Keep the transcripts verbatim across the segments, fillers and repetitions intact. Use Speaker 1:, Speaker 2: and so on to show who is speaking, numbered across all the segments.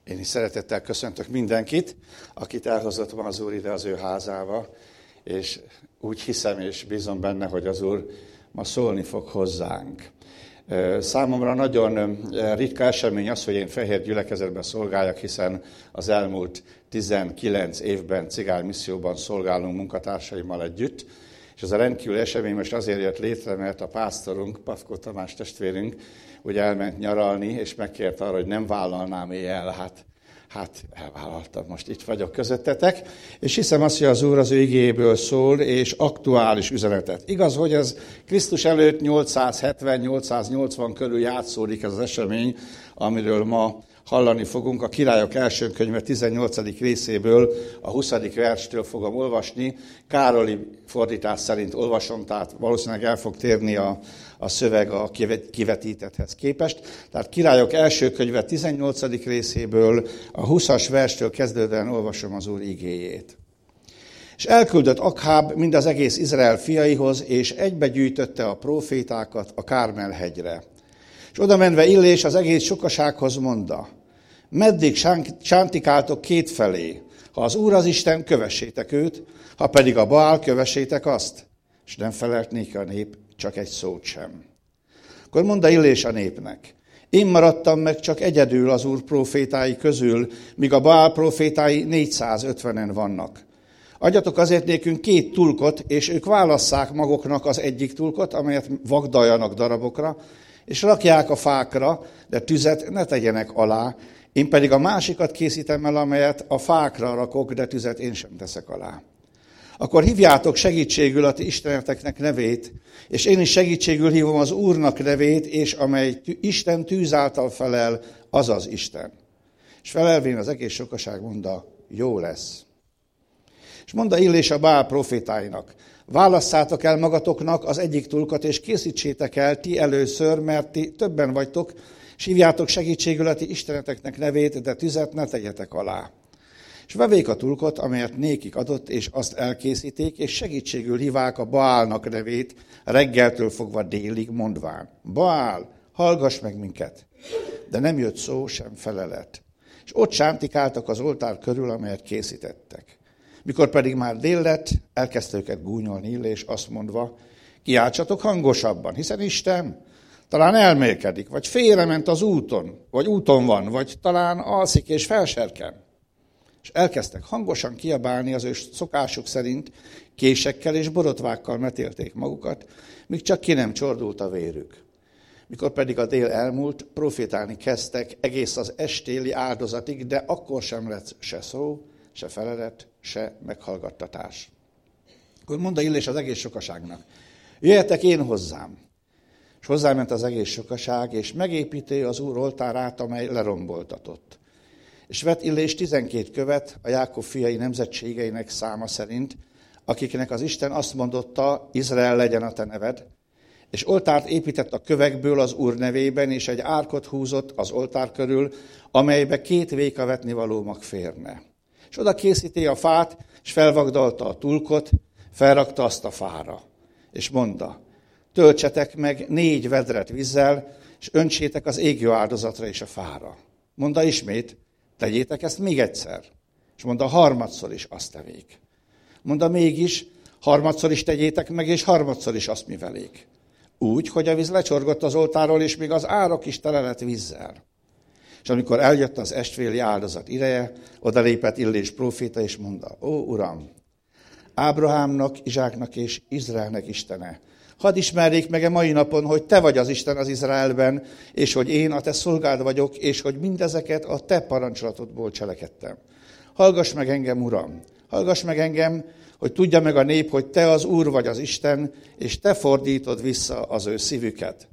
Speaker 1: Én is szeretettel köszöntök mindenkit, akit elhozott ma az Úr ide az ő házába, és úgy hiszem és bízom benne, hogy az Úr ma szólni fog hozzánk. Számomra nagyon ritka esemény az, hogy én fehér gyülekezetben szolgáljak, hiszen az elmúlt tizenkilenc évben cigány misszióban szolgálunk munkatársaimmal együtt, és ez a rendkívüli esemény most azért jött létre, mert a pásztorunk, Pafko Tamás testvérünk, ugye elment nyaralni, és megkért arra, hogy nem vállalnám el, hát, hát elvállaltam, most itt vagyok közöttetek, és hiszem azt, hogy az Úr az ő igéjéből szól, és aktuális üzenetet. Igaz, hogy ez Krisztus előtt nyolcszázhetven-nyolcszáznyolcvan körül játszódik ez az esemény, amiről ma hallani fogunk. A Királyok első könyve tizennyolcadik részéből, a huszadik verstől fogom olvasni. Károli fordítás szerint olvasom, tehát valószínűleg el fog térni a, a szöveg a kivetítetthez képest. Tehát Királyok első könyve tizennyolcadik részéből, a huszas verstől kezdődően olvasom az Úr igéjét. És elküldött Akháb mind az egész Izrael fiaihoz, és egybegyűjtötte a prófétákat a Kármel hegyre. És oda menve Illés az egész sokasághoz mondta: meddig sántikáltok kétfelé? Ha az Úr az Isten, kövessétek őt, ha pedig a Baál, kövessétek azt. És nem felelt néki a nép csak egy szót sem. Akkor mondta Illés a népnek: én maradtam meg csak egyedül az Úr prófétái közül, míg a Baál prófétái négyszázötvenen vannak. Adjatok azért nékünk két tulkot, és ők válasszák maguknak az egyik tulkot, amelyet vagdaljanak darabokra, és rakják a fákra, de tüzet ne tegyenek alá, én pedig a másikat készítem el, amelyet a fákra rakok, de tüzet én sem teszek alá. Akkor hívjátok segítségül a ti isteneteknek nevét, és én is segítségül hívom az Úrnak nevét, és amely Isten tűz által felel, az az Isten. És felelvén az egész sokaság mondta: jó lesz. És mondta Illés a Baál profétáinak: válasszátok el magatoknak az egyik tulkot, és készítsétek el ti először, mert ti többen vagytok, és hívjátok segítségül a ti isteneteknek nevét, de tüzet ne tegyetek alá. És vevék a tulkot, amelyet nékik adott, és azt elkészíték, és segítségül hívák a Baálnak nevét reggeltől fogva délig, mondván: Baál, hallgass meg minket! De nem jött szó, sem felelet. És ott sántikáltak az oltár körül, amelyet készítettek. Mikor pedig már dél lett, elkezdte őket gúnyolni Illés, azt mondva: kiáltsatok hangosabban, hiszen Isten talán elmélkedik, vagy félrement az úton, vagy úton van, vagy talán alszik és felserken. És elkezdtek hangosan kiabálni az ő szokásuk szerint, késekkel és borotvákkal metélték magukat, míg csak ki nem csordult a vérük. Mikor pedig a dél elmúlt, profétálni kezdtek egész az estéli áldozatig, de akkor sem lett se szó, se felelet, se meghallgattatás. Akkor mondta Illés az egész sokaságnak: jöjjetek én hozzám. És hozzáment az egész sokaság, és megépíti az Úr oltárát, amely leromboltatott. És vett Illés tizenkét követ a Jákob fiai nemzetségeinek száma szerint, akiknek az Isten azt mondotta: Izrael legyen a te neved, és oltárt épített a kövekből az Úr nevében, és egy árkot húzott az oltár körül, amelybe két véka vetnivaló mag férne. És oda készíti a fát, és felvagdalta a tulkot, felrakta azt a fára. És mondta: töltsetek meg négy vedret vízzel, és öntsétek az égő áldozatra és a fára. Mondta ismét: tegyétek ezt még egyszer. És mondta: harmadszor is azt tevék. Mondta mégis: harmadszor is tegyétek meg, és harmadszor is azt mivelék. Úgy, hogy a víz lecsorgott az oltáról, és még az árok is tele lett vízzel. És amikor eljött az estvéli áldozat ideje, odalépett Illés próféta, és mondta: ó, Uram, Ábrahámnak, Izsáknak és Izraelnek Istene, hadd ismerjék meg a mai napon, hogy te vagy az Isten az Izraelben, és hogy én a te szolgád vagyok, és hogy mindezeket a te parancsolatodból cselekedtem. Hallgass meg engem, Uram, hallgass meg engem, hogy tudja meg a nép, hogy te az Úr vagy az Isten, és te fordítod vissza az ő szívüket.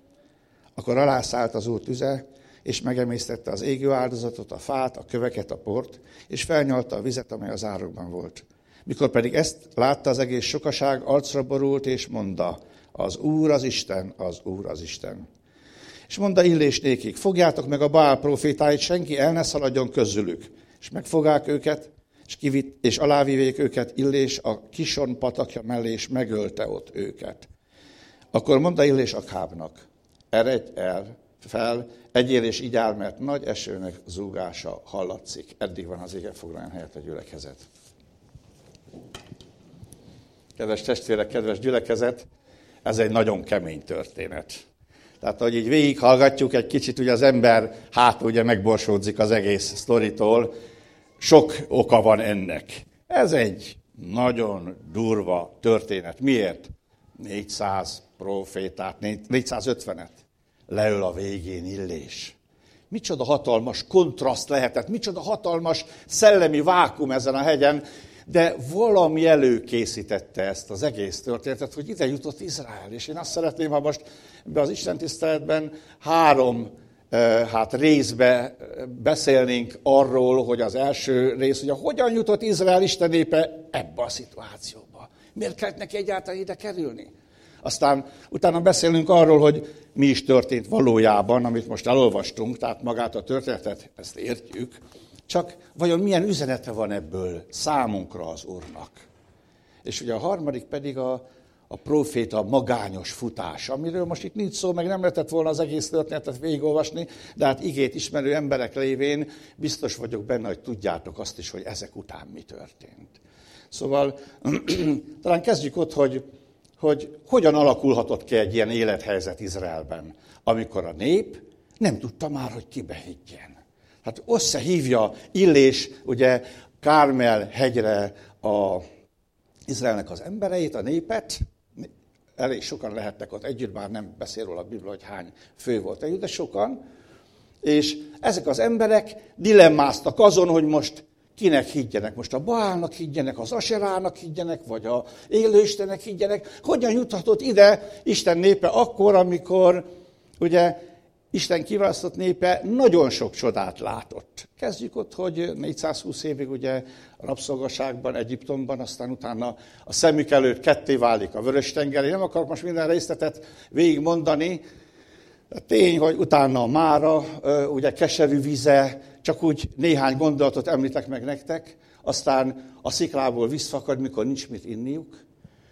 Speaker 1: Akkor alászállt az Úr tüze, és megemésztette az égő áldozatot, a fát, a köveket, a port, és felnyalta a vizet, amely az árokban volt. Mikor pedig ezt látta az egész sokaság, arcra borult, és mondta: az Úr az Isten, az Úr az Isten. És mondta Illés nékik: fogjátok meg a Baál profétáit, senki el ne szaladjon közülük. És megfogák őket, és, kivitt, és alávívék őket Illés a Kison patakja mellé, és megölte ott őket. Akkor mondta Illés Akhábnak: eredj el, fel, egyél és igyál, mert nagy esőnek zúgása hallatszik. Eddig van az igefoglalón helyett a gyülekezet. Kedves testvérek, kedves gyülekezet, ez egy nagyon kemény történet. Tehát, hogy így végighallgatjuk, egy kicsit ugye az ember hát ugye megborsódzik az egész sztoritól. Sok oka van ennek. Ez egy nagyon durva történet. Miért? négyszáz profétát, négyszázötvenet leöl a végén Illés. Micsoda hatalmas kontraszt lehetett, micsoda hatalmas szellemi vákum ezen a hegyen, de valami előkészítette ezt az egész történetet, hogy ide jutott Izrael. És én azt szeretném, ha most be az istentiszteletben három hát részbe beszélnénk arról, hogy az első rész, hogy hogyan jutott Izrael Isten népe ebbe a szituációba. Miért kellett neki egyáltalán ide kerülni? Aztán utána beszélünk arról, hogy mi is történt valójában, amit most elolvastunk, tehát magát a történetet, ezt értjük, csak vajon milyen üzenete van ebből számunkra az Úrnak. És ugye a harmadik pedig a, a próféta magányos futás, amiről most itt nincs szó, meg nem lehetett volna az egész történetet végigolvasni, de hát igét ismerő emberek lévén biztos vagyok benne, hogy tudjátok azt is, hogy ezek után mi történt. Szóval talán kezdjük ott, hogy, hogy hogyan alakulhatott ki egy ilyen élethelyzet Izraelben, amikor a nép nem tudta már, hogy kibe higgyen. Hát összehívja Illés, ugye Kármel hegyre a Izraelnek az embereit, a népet, elég sokan lehettek ott együtt, bár nem beszél róla a Biblia, hogy hány fő volt együtt, de sokan, és ezek az emberek dilemmáztak azon, hogy most kinek higgyenek, most a Baálnak higgyenek, az Aserának higgyenek, vagy a élőistennek higgyenek. Hogyan juthatott ide Isten népe akkor, amikor ugye Isten kiválasztott népe nagyon sok csodát látott. Kezdjük ott, hogy négyszázhúsz évig ugye a rabszolgaságban, Egyiptomban, aztán utána a szemük előtt ketté válik a Vörös-tenger. Én nem akarok most minden részletet végigmondani. A tény, hogy utána a Mára, ugye keserű vize, csak úgy néhány gondolatot említek meg nektek, aztán a sziklából vízfakad, mikor nincs mit inniuk,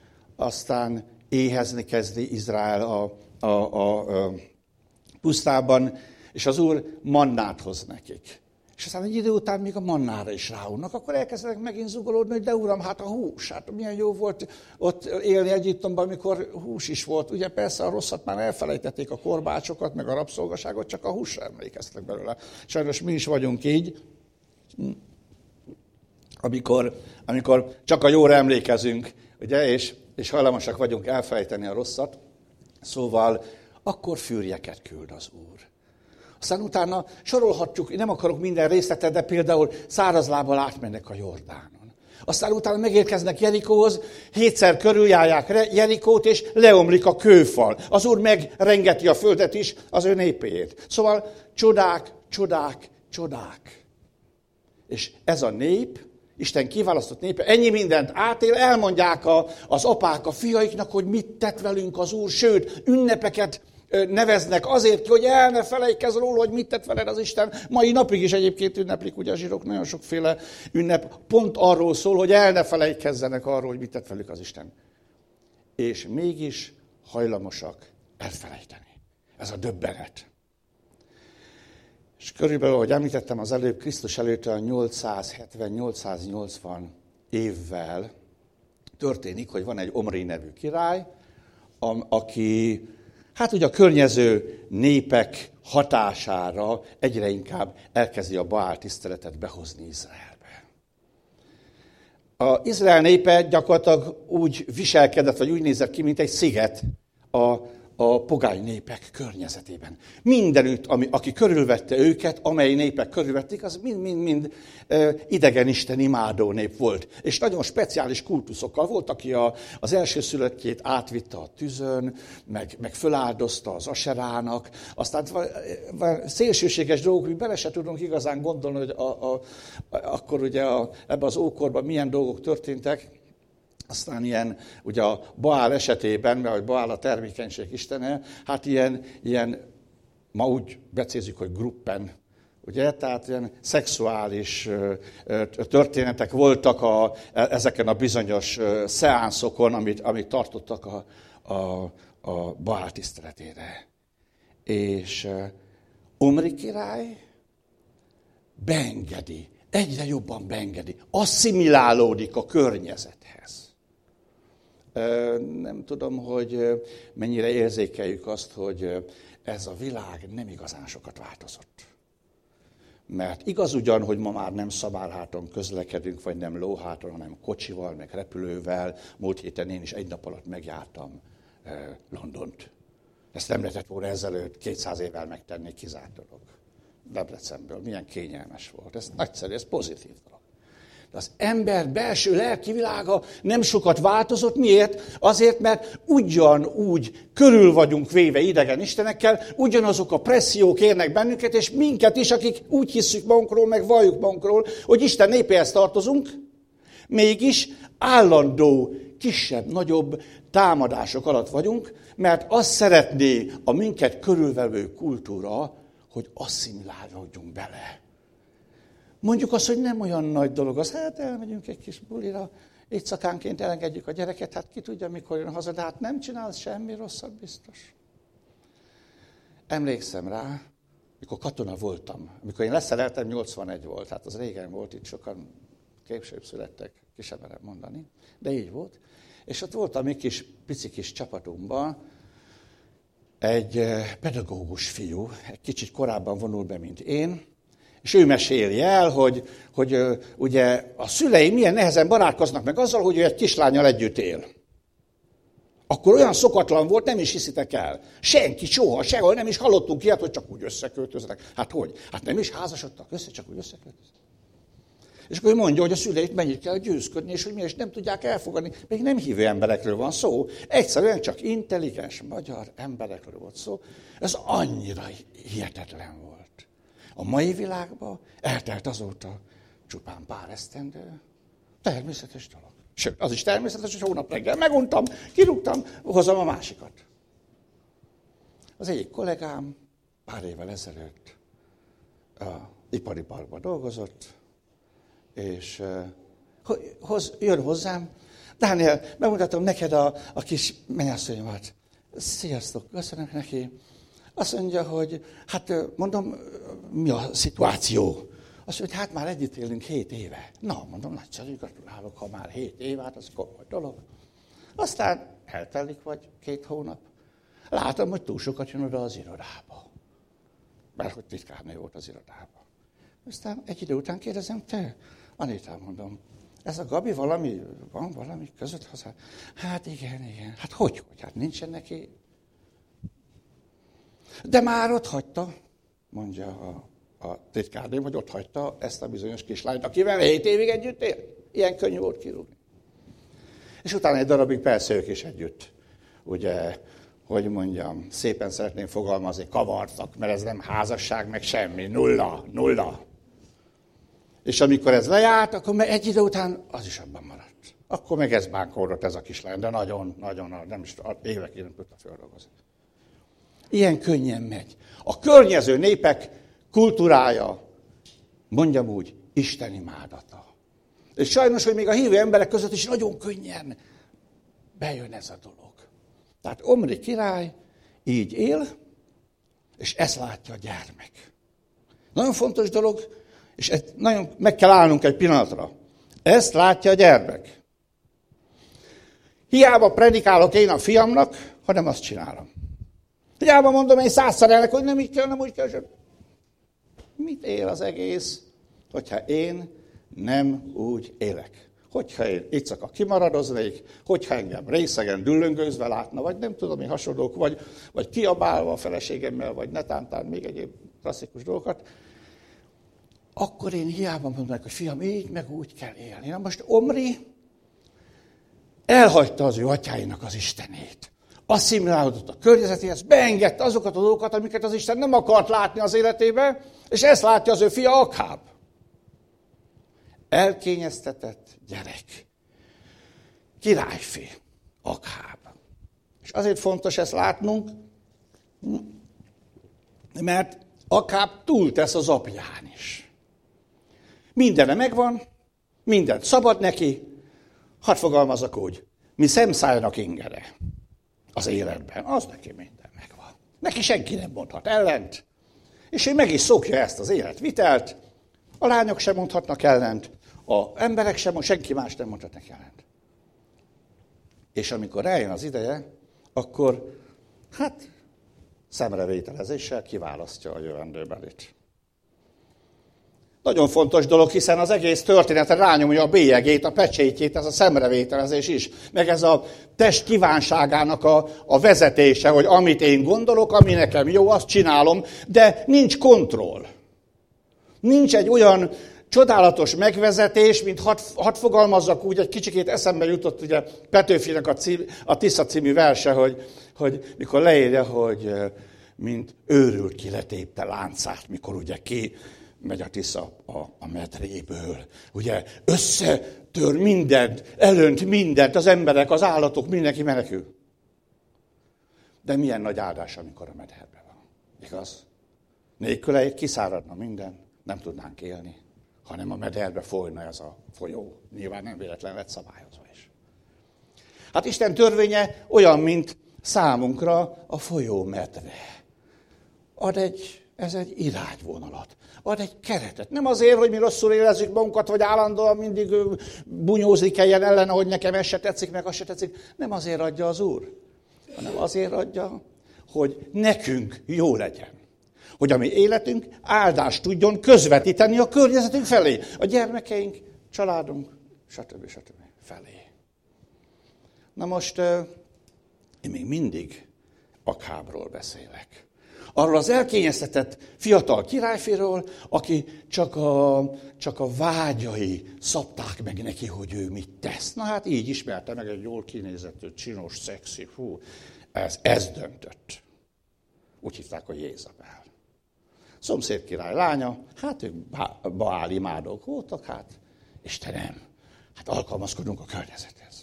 Speaker 1: aztán éhezni kezdi Izrael a, a, a, a pusztában, és az Úr mannát hoz nekik. És aztán egy idő után még a mannára is ráunnak, akkor elkezdenek megint zugolódni, hogy de Uram, hát a hús, hát milyen jó volt ott élni Egyiptomban, amikor hús is volt. Ugye persze a rosszat már elfelejtették, a korbácsokat, meg a rabszolgaságot, csak a húsra emlékeztek belőle. Sajnos mi is vagyunk így, amikor, amikor csak a jóra emlékezünk, ugye, és, és hajlamosak vagyunk elfelejteni a rosszat. Szóval akkor fűrjeket küld az Úr. Aztán utána sorolhatjuk, nem akarok minden részletet, de például száraz lábbal átmennek a Jordánon. Aztán utána megérkeznek Jerikóhoz, hétszer körüljárják Jerikót, és leomlik a kőfal. Az Úr megrengeti a földet is az ő népéért. Szóval csodák, csodák, csodák. És ez a nép, Isten kiválasztott népe, ennyi mindent átél, elmondják a, az apák a fiaiknak, hogy mit tett velünk az Úr, sőt, ünnepeket neveznek azért, hogy el ne felejtkezz róla, hogy mit tett veled az Isten. Mai napig is egyébként ünneplik, ugye a zsidók nagyon sokféle ünnep pont arról szól, hogy el ne felejtkezzenek arról, hogy mit tett velük az Isten. És mégis hajlamosak elfelejteni. Ez a döbbenet. És körülbelül, ahogy említettem az előbb, Krisztus előtt a nyolcszázhetven-nyolcszáznyolcvan évvel történik, hogy van egy Omri nevű király, aki hát ugye a környező népek hatására egyre inkább elkezdi a Baál tiszteletet behozni Izraelbe. Az Izrael népe gyakorlatilag úgy viselkedett, vagy úgy nézett ki, mint egy sziget a, a pogány népek környezetében. Mindenütt, ami, aki körülvette őket, amely népek körülvették, az mind-mind-mind e, idegenisten imádó nép volt. És nagyon speciális kultuszokkal volt, aki a, az elsőszülöttjét átvitte a tüzön, meg, meg föláldozta az Aserának. Aztán van szélsőséges dolgok, hogy bele se tudunk igazán gondolni, hogy a, a, akkor ugye a, ebben az ókorban milyen dolgok történtek. Aztán ilyen, ugye a Baál esetében, mert Baál a termékenység istene, hát ilyen, ilyen ma úgy becézzük, hogy gruppen, ugye, tehát ilyen szexuális történetek voltak a, ezeken a bizonyos szeánszokon, amit, amit tartottak a, a, a Baál tiszteletére. És Omri király beengedi, egyre jobban beengedi, asszimilálódik a környezethez. Nem tudom, hogy mennyire érzékeljük azt, hogy ez a világ nem igazán sokat változott. Mert igaz ugyan, hogy ma már nem szabálháton közlekedünk, vagy nem lóháton, hanem kocsival, meg repülővel. Múlt héten én is egy nap alatt megjártam Londont. Ezt nem lehetett volna ezelőtt kétszáz évvel megtenni, kizárt dolog. Debrecenből, milyen kényelmes volt. Ez nagyszerű, ez pozitív dolog. De az ember belső lelki világa nem sokat változott. Miért? Azért, mert ugyanúgy körül vagyunk véve idegen istenekkel, ugyanazok a pressziók érnek bennünket, és minket is, akik úgy hisszük magunkról, meg valljuk magunkról, hogy Isten népéhez tartozunk, mégis állandó, kisebb, nagyobb támadások alatt vagyunk, mert azt szeretné a minket körülvevő kultúra, hogy asszimilálódjunk bele. Mondjuk azt, hogy nem olyan nagy dolog az, hát elmegyünk egy kis bulira, éjszakánként elengedjük a gyereket, hát ki tudja, mikor jön haza, de hát nem csinál semmi rosszat biztos. Emlékszem rá, mikor katona voltam, amikor én leszereltem, nyolcvanegy volt, hát az régen volt, itt sokan később születtek, ki sem merem mondani, de így volt. És ott voltam egy kis, pici kis csapatunkban, egy pedagógus fiú, egy kicsit korábban vonul be, mint én, és ő meséli el, hogy, hogy ugye a szülei milyen nehezen barátkoznak meg azzal, hogy ő egy kislánnyal együtt él. Akkor olyan szokatlan volt, nem is hiszitek el. Senki soha, sehol nem is hallottunk ilyet, hogy csak úgy összeköltöznek. Hát hogy? Hát nem is házasodtak össze, csak úgy összeköltöznek. És akkor ő mondja, hogy a szüleit mennyit kell győzködni, és hogy miért nem tudják elfogadni. Még nem hívő emberekről van szó, egyszerűen csak intelligens magyar emberekről volt szó. Ez annyira hihetetlen volt. A mai világban eltelt azóta csupán pár esztendő. Természetes dolog. Sőt, az is természetes, hogy hónap reggel meguntam, kirúgtam, hozom a másikat. Az egyik kollégám pár évvel ezelőtt a ipari parkban dolgozott, és hoz, jön hozzám, Dániel, bemutatom neked a, a kis mennyasszonyomat. Sziasztok, köszönök neki. Azt mondja, hogy hát mondom, mi a szituáció? Azt mondja, hogy hát már együtt élünk hét éve. Na, mondom, nagyszerű, gratulálok, ha már hét év, hát az komoly dolog. Aztán eltelik vagy két hónap. Látom, hogy túl sokat jön oda az irodába. Mert hogy titkárnő volt az irodában. Aztán egy idő után kérdezem, te, Anitám, mondom, ez a Gabi valami, van valami között hozzá? Hát igen, igen. Hát hogy, hogy? Hát nincsen neki. De már ott hagyta, mondja a, a titkárnő, hogy ott hagyta ezt a bizonyos kislányt, akivel hét évig együtt él. Ilyen könnyű volt kirúgni. És utána egy darabig persze ők is együtt, ugye, hogy mondjam, szépen szeretném fogalmazni, kavartak, mert ez nem házasság, meg semmi, nulla, nulla. És amikor ez lejárt, akkor meg egy idő után az is abban maradt. Akkor meg ez bánkolott ez a kislány, de nagyon, nagyon, nem is évekig nem tudta feldolgozni. Ilyen könnyen megy. A környező népek kultúrája, mondjam úgy, Isten imádata. És sajnos, hogy még a hívő emberek között is nagyon könnyen bejön ez a dolog. Tehát Omri király így él, és ezt látja a gyermek. Nagyon fontos dolog, és ezt nagyon meg kell állnunk egy pillanatra. Ezt látja a gyermek. Hiába predikálok én a fiamnak, ha nem azt csinálom. Hiába mondom én százszor elnek, hogy nem így kell, nem úgy kell. Mit él az egész, hogyha én nem úgy élek? Hogyha én éjszaka kimaradoznék, hogyha engem részegen düllöngőzve látna, vagy nem tudom, én hasonlók, vagy, vagy kiabálva a feleségemmel, vagy netántán még egyéb klasszikus dolgokat, akkor én hiába mondom meg, hogy fiam, így meg úgy kell élni. Na most Omri elhagyta az ő atyáinak az Istenét. Asszimilálódott a környezetéhez, beengedte azokat a dolgokat, amiket az Isten nem akart látni az életébe, és ezt látja az ő fia Akáb. Elkényeztetett gyerek. Királyfi. Akáb. És azért fontos ezt látnunk, mert Akáb túltesz az apján is. Mindene megvan, mindent szabad neki, hadd fogalmazok úgy, mi szemszájnak ingere az életben, az neki minden megvan. Neki senki nem mondhat ellent, és ő meg is szokja ezt az életvitelt, a lányok sem mondhatnak ellent, az emberek sem, senki más nem mondhat neki ellent. És amikor eljön az ideje, akkor hát szemrevételezéssel kiválasztja a jövendőbelit. Nagyon fontos dolog, hiszen az egész történetre rányomja a bélyegét, a pecsétjét, ez a szemrevételezés is, meg ez a test kívánságának a, a vezetése, hogy amit én gondolok, ami nekem jó, azt csinálom, de nincs kontroll. Nincs egy olyan csodálatos megvezetés, mint hadd had fogalmazzak úgy, egy kicsikét eszembe jutott ugye Petőfinek a, cím, a Tisza című verse, hogy, hogy mikor leírja, hogy mint őrült ki letépte láncát, mikor ugye ki megy a Tisza a, a medréből. Ugye összetör mindent, elönt mindent, az emberek, az állatok, mindenki menekül. De milyen nagy áldás, amikor a mederben van. Igaz? Nélküle itt kiszáradna minden, nem tudnánk élni, hanem a mederbe folyna ez a folyó. Nyilván nem véletlen lett szabályozva is. Hát Isten törvénye olyan, mint számunkra a folyó medve. Ad egy, ez egy irányvonalat. Ad egy keretet. Nem azért, hogy mi rosszul érezzük magunkat, vagy állandóan mindig bunyózni kelljen ellen, hogy nekem ez se tetszik, meg az se tetszik. Nem azért adja az Úr, hanem azért adja, hogy nekünk jó legyen. Hogy a mi életünk áldást tudjon közvetíteni a környezetünk felé. A gyermekeink, családunk, stb. stb. felé. Na most én még mindig Akhábról beszélek. Arról az elkényeztetett fiatal királyfiról, aki csak a, csak a vágyai szabták meg neki, hogy ő mit tesz. Na hát így ismerte meg egy jól kinézetű, csinos, szexi, hú, ez, ez döntött. Úgy hívták, hogy Jézabel. Szomszéd király lánya, hát ők Baál imádók voltak, hát Istenem, hát alkalmazkodunk a környezethez.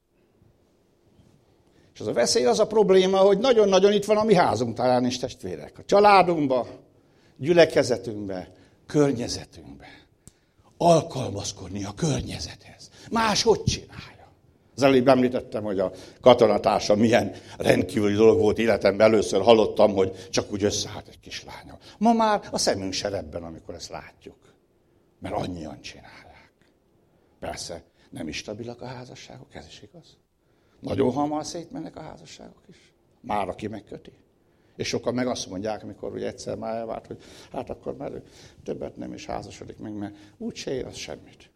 Speaker 1: És az a veszély, az a probléma, hogy nagyon-nagyon itt van a mi házunk táján is, testvérek. A családunkba, gyülekezetünkbe, környezetünkbe. Alkalmazkodni a környezethez. Máshogy csinálja. Az előbb említettem, hogy a katonatársam milyen rendkívüli dolog volt életemben. Először hallottam, hogy csak úgy összeállt egy kislánya. Ma már a szemünk se rebben, amikor ezt látjuk. Mert annyian csinálják. Persze, nem is stabilak a házasságok, ez is igaz. Nagyon hamar szétmennek a házasságok is. Már aki megköti. És sokan meg azt mondják, amikor ugye egyszer már elvárt, hogy hát akkor már többet nem is házasodik meg, mert úgyse ér az semmit.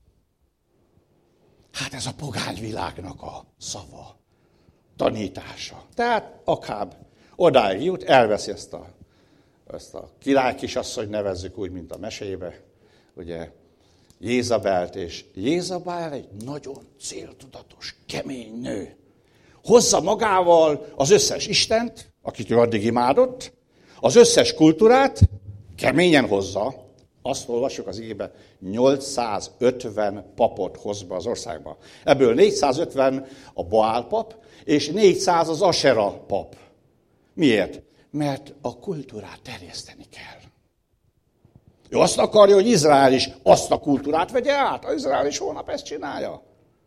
Speaker 1: Hát ez a pogány világnak a szava, tanítása. Tehát Akháb odáig jut, elveszi ezt a, ezt a király kisasszony, nevezzük úgy, mint a mesébe, ugye, Jézabelt, és Jézabel egy nagyon céltudatos, kemény nő. Hozza magával az összes Istent, akit ő addig imádott, az összes kultúrát, keményen hozza, azt olvassuk az igében, nyolcszázötven papot hoz be az országba. Ebből négyszázötven a Baál pap, és négyszáz az Asera pap. Miért? Mert a kultúrát terjeszteni kell. Ő azt akarja, hogy Izrael is azt a kultúrát vegye át. Az Izrael is holnap ezt csinálja.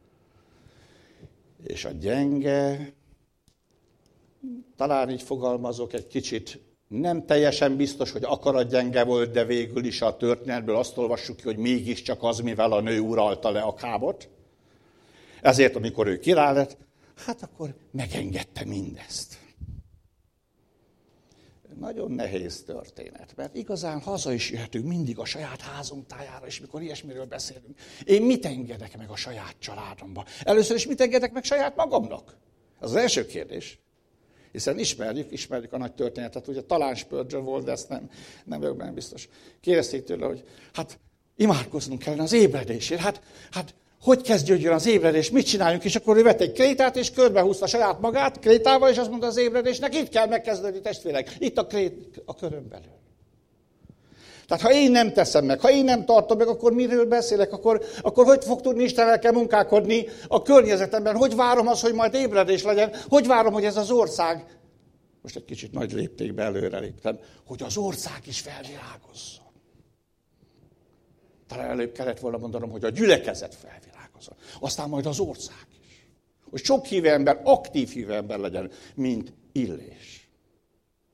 Speaker 1: És a gyenge, talán így fogalmazok egy kicsit, nem teljesen biztos, hogy akarat gyenge volt, de végül is a történetből azt olvassuk ki, hogy mégiscsak az, mivel a nő uralta le Akhábot. Ezért, amikor ő király lett, hát akkor megengedte mindezt. Nagyon nehéz történet, mert igazán haza is jöhetünk mindig a saját házunk tájára, és mikor ilyesmiről beszélünk. Én mit engedek meg a saját családomba? Először is mit engedek meg saját magamnak? Ez az első kérdés. Hiszen ismerjük, ismerjük a nagy történetet, ugye talán Spurgeon volt, de ezt nem, nem vagyok benne biztos. Kérdezték tőle, hogy hát imádkoznunk kellene az ébredésért. Hát, hát hogy kezdődjön az ébredés, mit csináljunk? És akkor ő vett egy krétát, és körbehúzta saját magát krétával, és azt mondta az ébredésnek, itt kell megkezdeni, testvérek, itt a krét a körön belül. Tehát ha én nem teszem meg, ha én nem tartom meg, akkor miről beszélek, akkor, akkor hogy fog tudni Istenvel kell munkálkodni a környezetemben? Hogy várom azt, hogy majd ébredés legyen? Hogy várom, hogy ez az ország, most egy kicsit nagy léptékbe előre léptem, hogy az ország is felvilágozzon. Talán előbb kellett volna mondanom, hogy a gyülekezet felvilágozzon. Aztán majd az ország is. Hogy sok hívő ember, aktív hívő ember legyen, mint Illés.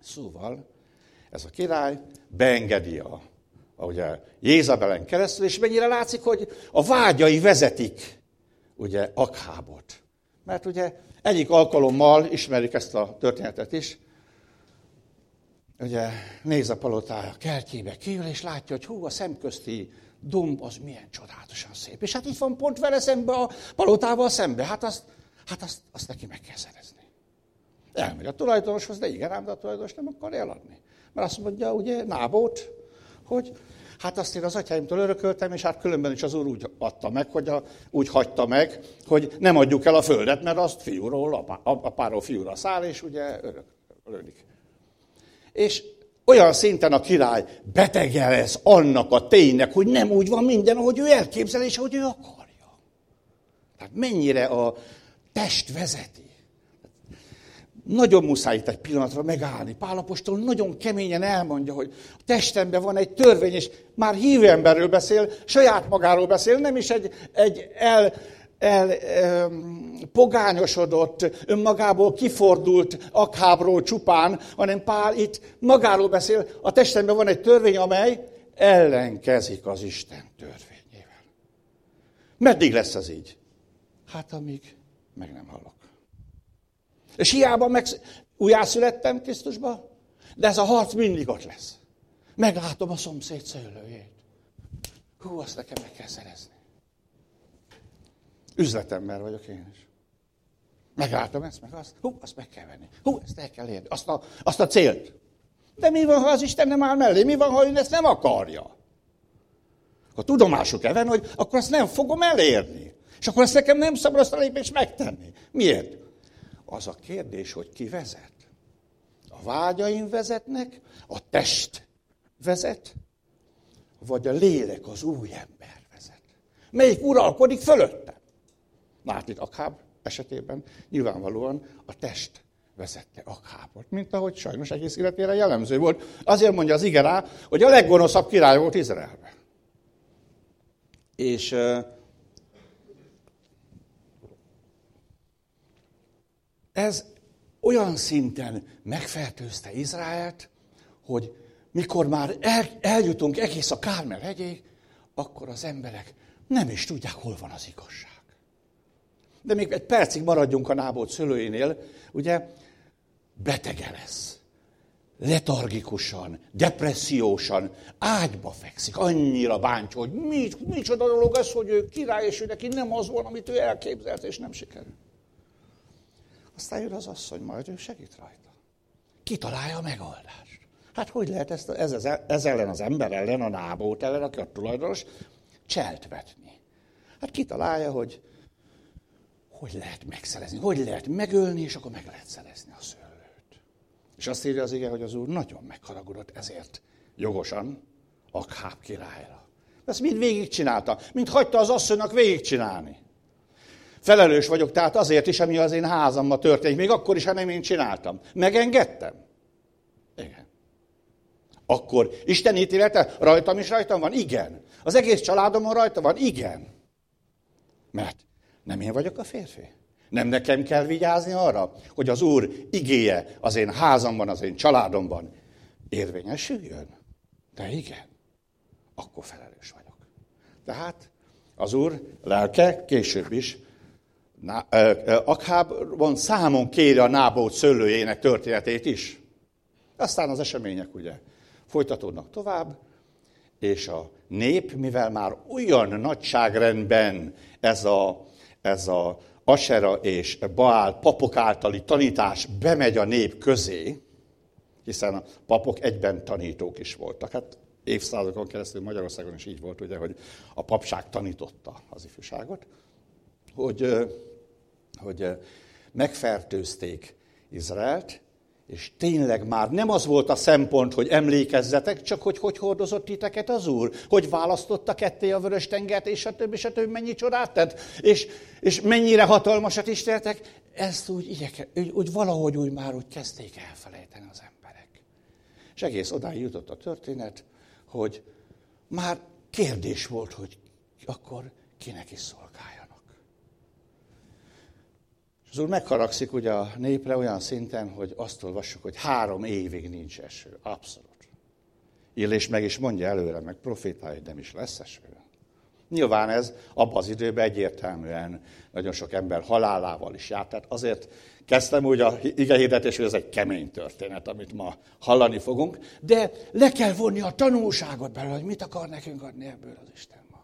Speaker 1: Szóval ez a király beengedi a, a ugye, Jézabelen keresztül, és mennyire látszik, hogy a vágyai vezetik ugye Akhábot. Mert ugye egyik alkalommal, ismerik ezt a történetet is, ugye néz a palotája kertjébe, kiül, és látja, hogy hú, a szemközti domb az milyen csodálatosan szép. És hát itt van pont vele szembe a palotával szembe. Hát azt, hát azt, azt neki meg kell szerezni. Elmegy a tulajdonoshoz, de igen, ám, de a tulajdonos nem akar eladni. Mert azt mondja, ugye, Nábót, hogy hát azt én az atyáimtól örököltem, és hát különben is az úr úgy adta meg, hogy a, úgy hagyta meg, hogy nem adjuk el a földet, mert azt fiúról, apá, apáról fiúra száll, és ugye öröklődik. És olyan szinten a király betege lesz annak a ténynek, hogy nem úgy van minden, ahogy ő elképzel, és ahogy ő akarja. Tehát mennyire a test vezeti. Nagyon muszáj itt egy pillanatra megállni. Pál apostol nagyon keményen elmondja, hogy a testemben van egy törvény, és már hívő emberről beszél, saját magáról beszél, nem is egy, egy el, el, el pogányosodott, önmagából kifordult Akhábról csupán, hanem Pál itt magáról beszél, a testemben van egy törvény, amely ellenkezik az Isten törvényével. Meddig lesz ez így? Hát amíg meg nem halok. És hiába meg újjászülettem Krisztusba, de ez a harc mindig ott lesz. Meglátom a szomszéd szőlőjét. Hú, azt nekem meg kell szerezni. Üzletember vagyok én is. Meglátom ezt, meg azt. Hú, azt meg kell venni. Hú, ezt el kell érni. Azt a, azt a célt. De mi van, ha az Isten nem áll mellé? Mi van, ha ő ezt nem akarja? Akkor tudomásuk kell venni, hogy akkor azt nem fogom elérni. És akkor ezt nekem nem szabad azt a lépést megtenni. Miért? Az a kérdés, hogy ki vezet. A vágyaim vezetnek, a test vezet, vagy a lélek, az új ember vezet. Melyik uralkodik fölöttem? Lát itt Akháb esetében nyilvánvalóan a test vezette Akhábot, mint ahogy sajnos egész életére jellemző volt. Azért mondja az ige rá, hogy a leggonoszabb király volt Izraelben. És ez olyan szinten megfertőzte Izraelt, hogy mikor már el, eljutunk egész a Kármel hegyéig, akkor az emberek nem is tudják, hol van az igazság. De még egy percig maradjunk a Nábót szülőjénél, ugye betege lesz, letargikusan, depressziósan, ágyba fekszik, annyira bántja, hogy mit, micsoda dolog ez, hogy ő király, és ő neki nem az van, amit ő elképzelt, és nem sikerül. Aztán jön az asszony, majd ő segít rajta. Kitalálja a megoldást. Hát hogy lehet ezt, ez, ez ellen az ember ellen, a Nábót ellen, aki a tulajdonos, cselt vetni? Hát kitalálja, hogy hogy lehet megszerezni, hogy lehet megölni, és akkor meg lehet szerezni a szőlőt. És azt írja az ige, hogy az úr nagyon megharagudott ezért jogosan Akháb királyra. Ezt mind végigcsinálta, mind hagyta az asszonynak végigcsinálni. Felelős vagyok tehát azért is, ami az én házamban történik, még akkor is, ha nem én csináltam. Megengedtem? Igen. Akkor Isten ítélete rajtam is rajtam van? Igen. Az egész családomon rajta van? Igen. Mert nem én vagyok a férfi. Nem nekem kell vigyázni arra, hogy az Úr igéje az én házamban, az én családomban érvényesüljön? De igen. Akkor felelős vagyok. Tehát az Úr lelke később is Akhábon számon kéri a Nábót szőlőjének történetét is. Aztán az események ugye folytatódnak tovább, és a nép, mivel már olyan nagyságrendben ez a, ez a Asera és Baál papok általi tanítás bemegy a nép közé, hiszen a papok egyben tanítók is voltak. Hát évszázadokon keresztül Magyarországon is így volt, ugye, hogy a papság tanította az ifjúságot, hogy, hogy megfertőzték Izraelt, és tényleg már nem az volt a szempont, hogy emlékezzetek, csak hogy hogy hordozott titeket az Úr, hogy választotta ketté a Vörös-tengert, és a többi, és a többi, mennyi csodát tett, és, és mennyire hatalmasat is tettek, ezt úgy, igyeke, úgy, úgy valahogy úgy már úgy kezdték elfelejteni az emberek. És egész odáig jutott a történet, hogy már kérdés volt, hogy akkor kinek is szolgáljanak. És az Úr megharagszik ugye a népre olyan szinten, hogy azt olvassuk, hogy három évig nincs eső. Abszolút. Illés meg is mondja előre, meg profétálja, hogy nem is lesz eső. Nyilván ez abban az időben egyértelműen nagyon sok ember halálával is járt. Tehát azért kezdtem úgy a igehirdetés, hogy ez egy kemény történet, amit ma hallani fogunk, de le kell vonni a tanulságot belőle, hogy mit akar nekünk adni ebből az Isten ma.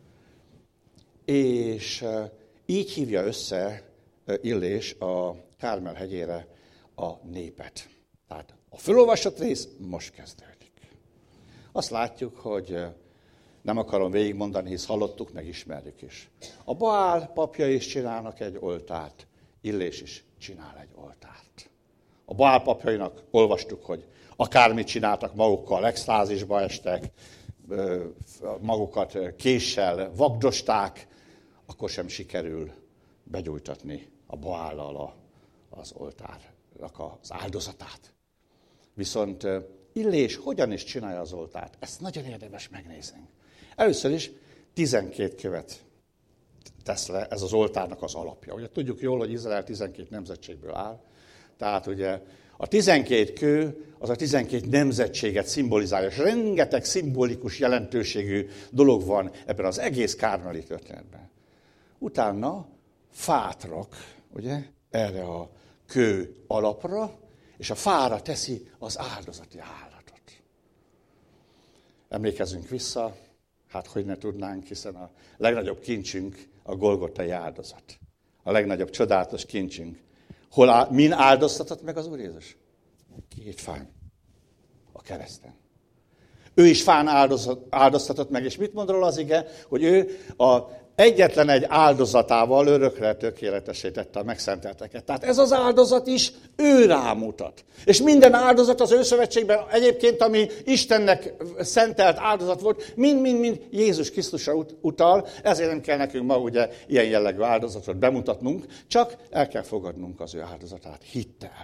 Speaker 1: És így hívja össze Illés a Kármel hegyére a népet. Tehát a felolvasott rész most kezdődik. Azt látjuk, hogy nem akarom végigmondani, hisz hallottuk, megismerjük is. A Baál papjai is csinálnak egy oltárt, Illés is csinál egy oltárt. A Baál papjainak olvastuk, hogy akármit csináltak magukkal, extázisba estek, magukat késsel vagdosták, akkor sem sikerül begyújtatni a Baállal az oltárnak az áldozatát. Viszont Illés hogyan is csinálja az oltárt? Ezt nagyon érdemes megnézni. Először is tizenkét követ tesz le, ez az oltárnak az alapja. Ugye tudjuk jól, hogy Izrael tizenkét nemzetségből áll, tehát ugye a tizenkét kő az a tizenkét nemzetséget szimbolizálja, és rengeteg szimbolikus jelentőségű dolog van ebben az egész kármeli történetben. Utána fát rak, ugye, erre a kő alapra, és a fára teszi az áldozati állatot. Emlékezzünk vissza, hát hogy ne tudnánk, hiszen a legnagyobb kincsünk a golgotai áldozat. A legnagyobb csodálatos kincsünk. Hol áll, min áldoztatott meg az Úr Jézus? Két fán. A kereszten. Ő is fán áldoztatott meg, és mit mond róla az ige? Hogy ő a egyetlen egy áldozatával örökre tökéletessé tette a megszentelteket. Tehát ez az áldozat is ő rámutat. És minden áldozat az Őszövetségben egyébként, ami Istennek szentelt áldozat volt, mind-mind-mind Jézus Krisztusra utal, ezért nem kell nekünk ma ugye ilyen jellegű áldozatot bemutatnunk, csak el kell fogadnunk az ő áldozatát hittel.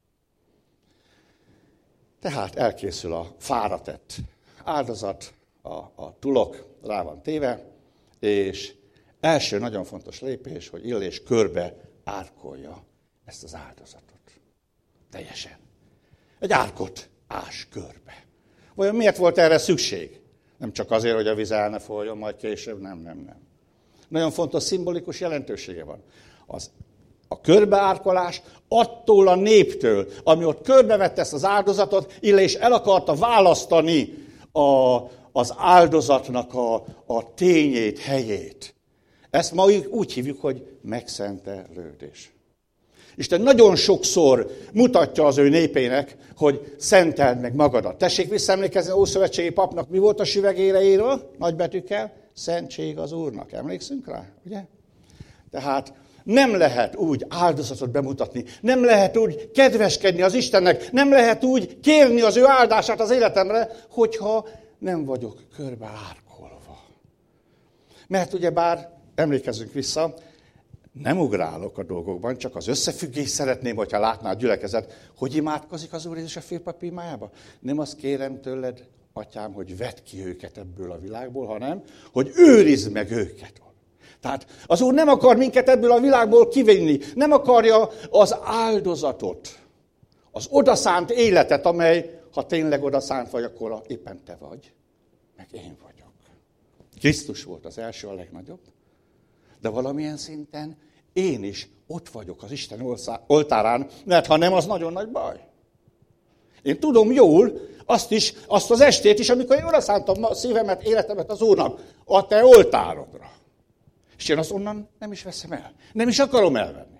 Speaker 1: Tehát elkészül a fára tett áldozat, a, a tulok rá van téve, és első nagyon fontos lépés, hogy Illés körbe árkolja ezt az áldozatot. Teljesen. Egy árkot ás körbe. Vajon miért volt erre szükség? Nem csak azért, hogy a víz el ne folyjon majd később, nem, nem, nem. Nagyon fontos szimbolikus jelentősége van. Az, a körbeárkolás attól a néptől, ami ott körbevette ezt az áldozatot, Illés el akarta választani a, az áldozatnak a, a tényét, helyét. Ezt ma úgy hívjuk, hogy megszentelődés. Isten nagyon sokszor mutatja az ő népének, hogy szenteld meg magadat. Tessék visszaemlékezni, az ószövetségi papnak mi volt a süvegére írva? Nagybetűkkel. Szentség az Úrnak. Emlékszünk rá? Ugye? Tehát nem lehet úgy áldozatot bemutatni, nem lehet úgy kedveskedni az Istennek, nem lehet úgy kérni az ő áldását az életemre, hogyha nem vagyok körbe árkolva. Mert ugyebár, emlékezzünk vissza, nem ugrálok a dolgokban, csak az összefüggés szeretném, hogyha látná a gyülekezet, hogy imádkozik az Úr Jézus a félpap imájába. Nem azt kérem tőled, atyám, hogy vedd ki őket ebből a világból, hanem, hogy őrizd meg őket. Tehát az Úr nem akar minket ebből a világból kivinni, nem akarja az áldozatot, az odaszánt életet, amely, ha tényleg odaszánt vagy, akkor éppen te vagy, meg én vagyok. Krisztus volt az első, a legnagyobb, de valamilyen szinten én is ott vagyok az Isten oltárán, mert ha nem, az nagyon nagy baj. Én tudom jól azt is, azt az estét is, amikor én odaszántam a szívemet, életemet az Úrnak, a te oltárodra. És én azt onnan nem is veszem el. Nem is akarom elvenni.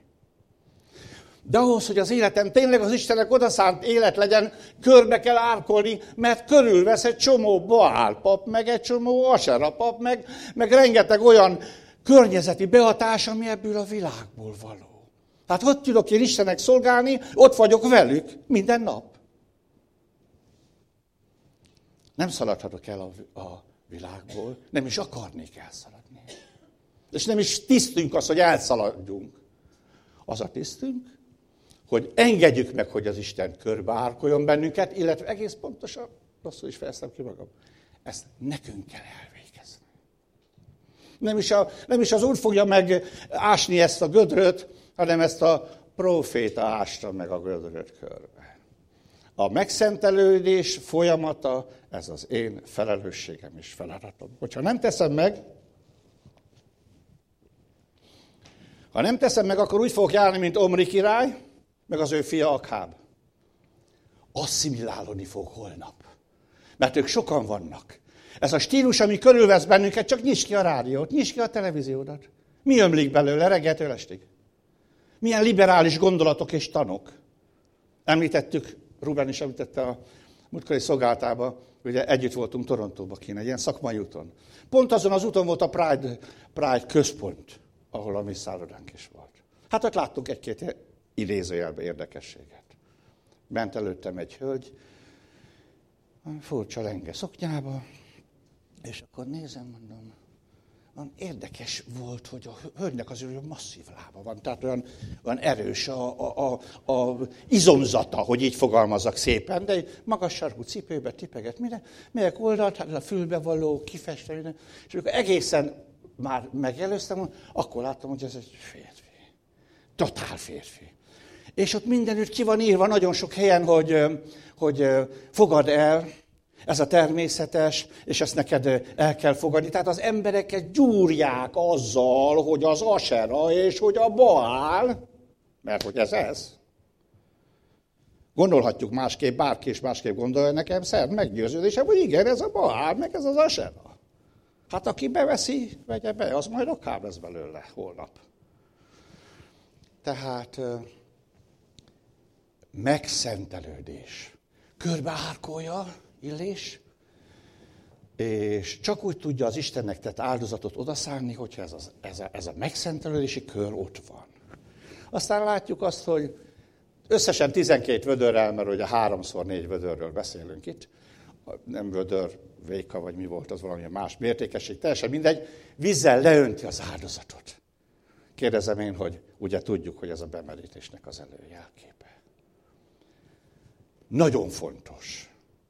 Speaker 1: De ahhoz, hogy az életem tényleg az Istennek odaszánt élet legyen, körbe kell árkolni, mert körülvesz egy csomó Baál pap, meg egy csomó Asera pap, meg, meg rengeteg olyan környezeti behatás, ami ebből a világból való. Hát hogy tudok én Istennek szolgálni, ott vagyok velük minden nap. Nem szaladhatok el a, a világból, nem is akarnék elszaladni. És nem is tisztünk az, hogy elszaladjunk. Az a tisztünk, hogy engedjük meg, hogy az Isten körbe árkoljon bennünket, illetve egész pontosan, rosszul is fejeztem ki magam, ezt nekünk kell elvégezni. Nem is, a, nem is az Úr fogja megásni ezt a gödröt, hanem ezt a próféta ásta meg a gödröt körbe. A megszentelődés folyamata, ez az én felelősségem és feladatom. Hogyha nem teszem meg, ha nem teszem meg, akkor úgy fogok járni, mint Omri király, meg az ő fia Akháb. Asszimilálódni fog holnap. Mert ők sokan vannak. Ez a stílus, ami körülvesz bennünket, csak nyisd ki a rádiót, nyisd ki a televíziódat. Mi ömlik belőle reggeltől estig? Milyen liberális gondolatok és tanok. Említettük, Ruben is említette a múltkori szolgáltában, ugye együtt voltunk Torontóban kint, egy ilyen szakmai úton. Pont azon az úton volt a Pride, Pride központ, ahol a mi szállodánk is volt. Hát ott láttunk egy-két idézőjelbe érdekességet. Bent előttem egy hölgy, furcsa lenge szoknyába, és akkor nézem, mondom, olyan érdekes volt, hogy a hölgynek azért olyan masszív lába van, tehát olyan, olyan erős a, a, a, a izomzata, hogy így fogalmazzak szépen, de egy magas sarkú cipőbe tipeget, minden, melyek oldalt, hát a fülbevaló, kifestve, minden, és amikor egészen már megelőztem, akkor láttam, hogy ez egy férfi. Totál férfi. És ott mindenütt ki van írva nagyon sok helyen, hogy, hogy fogad el, ez a természetes, és ezt neked el kell fogadni. Tehát az embereket gyúrják azzal, hogy az Asera és hogy a Baál, mert hogy ez ez. Gondolhatjuk másképp, bárki is másképp gondolja, nekem szert meggyőződésem, hogy igen, ez a Baál, meg ez az Asera. Hát aki beveszi, vegye be, az majd akár lesz belőle holnap. Tehát megszentelődés. Körbeárkolja Illés, és csak úgy tudja az Istennek tett áldozatot odaszállni, hogyha ez a, ez, a, ez a megszentelődési kör ott van. Aztán látjuk azt, hogy összesen tizenkét vödörrel, mert ugye háromszor négy vödörről beszélünk itt, nem vödör, véka, vagy mi volt, az valamilyen más mértékesség, teljesen mindegy, vízzel leönti az áldozatot. Kérdezem én, hogy ugye tudjuk, hogy ez a bemerítésnek az előjelképe. Nagyon fontos.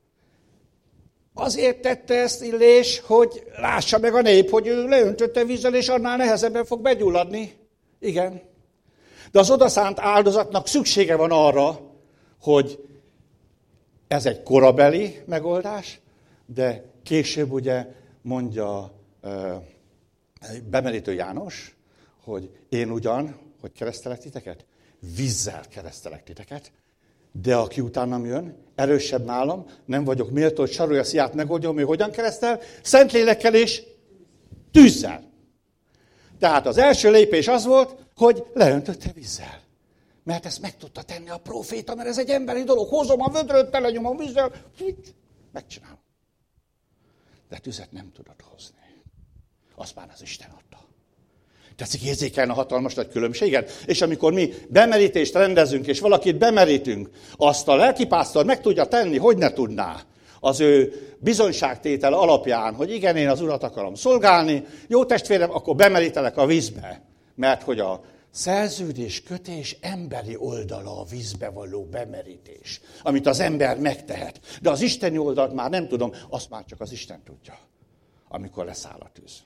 Speaker 1: Azért tette ezt Illés, hogy lássa meg a nép, hogy ő leöntötte vízzel, és annál nehezebben fog begyulladni. Igen. De az odaszánt áldozatnak szüksége van arra, hogy ez egy korabeli megoldás, de később ugye mondja uh, bemerítő János, hogy én ugyan, hogy keresztelek titeket? Vízzel keresztelek titeket, de aki utánam jön, erősebb nálam, nem vagyok méltó, hogy sarolja szíját megoldjon, hogy hogyan keresztel, Szentlélekkel és tűzzel. Tehát az első lépés az volt, hogy leöntötte vízzel. Mert ezt meg tudta tenni a próféta, mert ez egy emberi dolog. Hozom a vödröt, telenyomom vízzel, megcsinálom. De tüzet nem tudod hozni. Azt már az Isten adta. Tetszik érzékelni a hatalmas nagy különbséget? És amikor mi bemerítést rendezünk, és valakit bemerítünk, azt a lelkipásztor meg tudja tenni, hogy ne tudná. Az ő bizonyságtétel alapján, hogy igen, én az Urat akarom szolgálni, jó testvérem, akkor bemerítelek a vízbe. Mert hogy a szerződés kötés emberi oldala a vízbe való bemerítés, amit az ember megtehet. De az isteni oldalt már nem tudom, azt már csak az Isten tudja, amikor leszáll a tűz.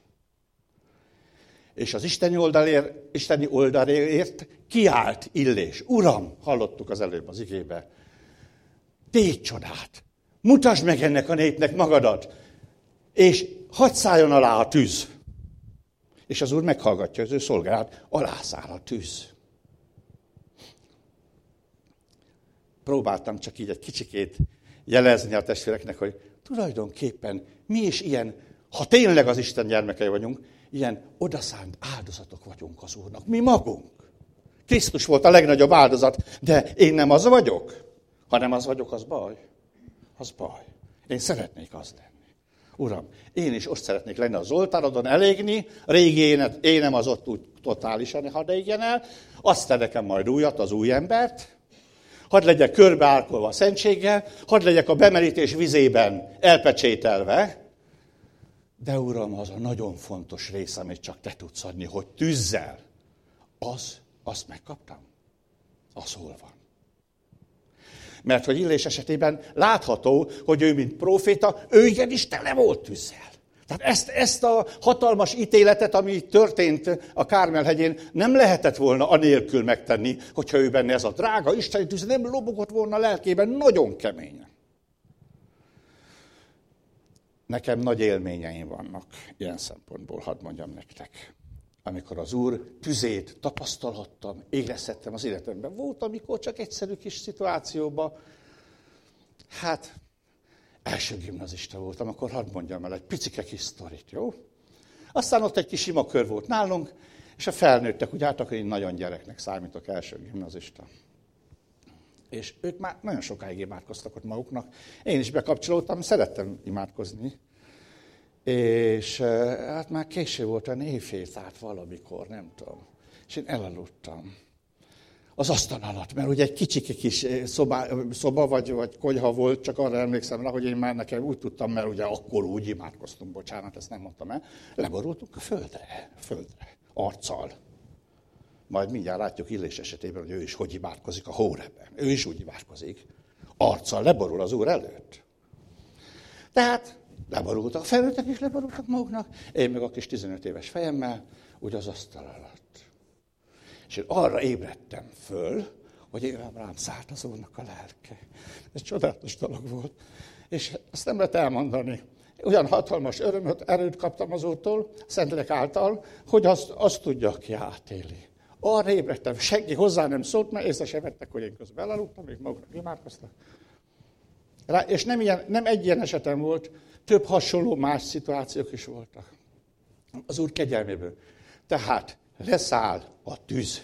Speaker 1: És az isteni oldalért, isteni oldalért kiállt Illés. Uram, hallottuk az előbb az igébe, tégy csodát, mutasd meg ennek a népnek magadat, és hadd szálljon alá a tűz. És az Úr meghallgatja az ő szolgáját, alászáll a tűz. Próbáltam csak így egy kicsikét jelezni a testvéreknek, hogy tulajdonképpen mi is ilyen, ha tényleg az Isten gyermekei vagyunk, ilyen odaszánt áldozatok vagyunk az Úrnak. Mi magunk. Krisztus volt a legnagyobb áldozat, de én nem az vagyok. Ha nem az vagyok, az baj. Az baj. Én szeretnék az lenni. Uram, én is ott szeretnék lenni az oltárodon, elégni, régi énet, énem az ott úgy totálisan, hadd égjen el, azt te nekem majd újat, az új embert, hadd legyek körbeárkolva a szentséggel, hadd legyek a bemerítés vizében elpecsételve, de Uram, az a nagyon fontos rész, amit csak te tudsz adni, hogy tűzzel, az, azt megkaptam. Az hol van? Mert hogy Illés esetében látható, hogy ő, mint próféta, ő igenis tele volt tűzzel. Tehát ezt, ezt a hatalmas ítéletet, ami történt a Kármel-hegyén, nem lehetett volna anélkül megtenni, hogyha ő benne ez a drága isteni tűz nem lobogott volna a lelkében nagyon keményen. Nekem nagy élményeim vannak ilyen szempontból, hadd mondjam nektek. Amikor az Úr tüzét tapasztalhattam, érezhettem az életemben. Volt, amikor csak egyszerű kis szituációban, hát első gimnazista voltam, akkor hadd mondjam el egy picike kis sztorit, jó? Aztán ott egy kis sima kör volt nálunk, és a felnőttek úgy álltak, hogy én nagyon gyereknek számítok, első gimnazista. És ők már nagyon sokáig imádkoztak ott maguknak. Én is bekapcsolódtam, szerettem imádkozni. És hát már késő volt, a éjfél állt valamikor, nem tudom. És én elaludtam. Az asztal alatt, mert ugye egy kicsike kis szoba, szoba vagy, vagy konyha volt, csak arra emlékszem rá, hogy én már nekem úgy tudtam, mert ugye akkor úgy imádkoztunk, bocsánat, ezt nem mondtam el, leborultunk a földre, földre, arccal. Majd mindjárt látjuk Illés esetében, hogy ő is hogy imádkozik a Hóreben. Ő is úgy imádkozik. Arccal leborul az Úr előtt. Tehát leborultak, a felnőttek is leborultak maguknak, én meg a kis tizenöt éves fejemmel, úgy az asztal alatt. És én arra ébredtem föl, hogy én rám szállt az Úrnak a lelke. Ez csodálatos dolog volt. És azt nem lehet elmondani. Olyan hatalmas örömöt, erőt kaptam az Úrtól, Szentlélek által, hogy azt, azt tudja, aki átéli. Arra ébredtem, senki hozzá nem szólt, mert észre sem vettek, hogy én közben elaludtam, még maguknak imádkoztak. Rá, és nem, ilyen, nem egy ilyen esetem volt, több hasonló más szituációk is voltak. Az Úr kegyelméből. Tehát leszáll a tűz.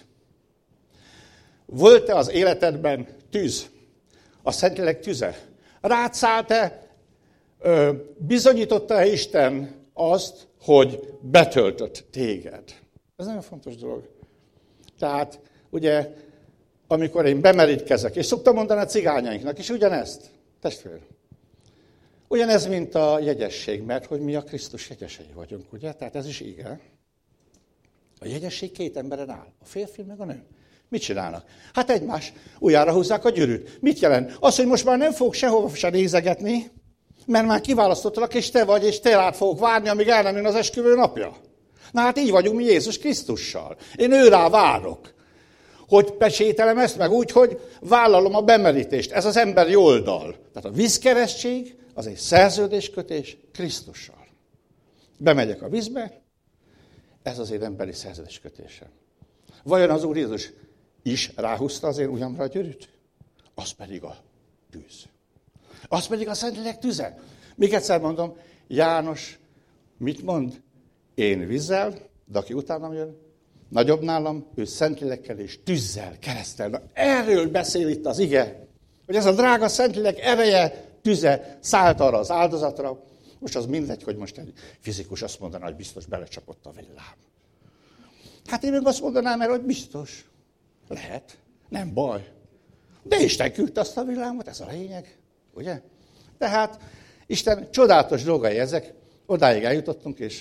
Speaker 1: Volt-e az életedben tűz? A Szentlélek tüze? Rád szállt-e, bizonyította-e Isten azt, hogy betöltött téged? Ez nagyon fontos dolog. Tehát, ugye, amikor én bemerítkezek, és szoktam mondani a cigányainknak is ugyanezt, testvér. Ugyanez, mint a jegyesség, mert hogy mi a Krisztus jegyesei vagyunk, ugye? Tehát ez is igen. A jegyesség két emberen áll, a férfi meg a nő. Mit csinálnak? Hát egymás újjára húzzák a gyűrűt. Mit jelent? Az, hogy most már nem fogok sehova se nézegetni, mert már kiválasztottalak, és te vagy, és te rád fogok várni, amíg el nem jön az esküvő napja. Na hát így vagyunk mi Jézus Krisztussal. Én ő rá várok. Hogy pecsételem ezt meg úgy, hogy vállalom a bemerítést. Ez az emberi oldal. Tehát a vízkeresztség az egy szerződéskötés Krisztussal. Bemegyek a vízbe, ez az én emberi szerződéskötésem. Vajon az Úr Jézus is ráhúzta az én ujjamra a gyűrűt? Az pedig a tűz. Az pedig a Szentlélek tüze. Még egyszer mondom, János mit mond? Én vízzel, de aki utánam jön, nagyobb nálam, ő Szentlélekkel és tűzzel, keresztel. Na, erről beszél itt az ige, hogy ez a drága Szentlélek ereje, tüze szállt arra az áldozatra. Most az mindegy, hogy most egy fizikus azt mondaná, hogy biztos belecsapott a villám. Hát én meg azt mondanám erre, hogy biztos. Lehet. Nem baj. De Isten küldte azt a villámot, ez a lényeg. Ugye? Tehát Isten csodálatos dolgai ezek. Odáig eljutottunk, és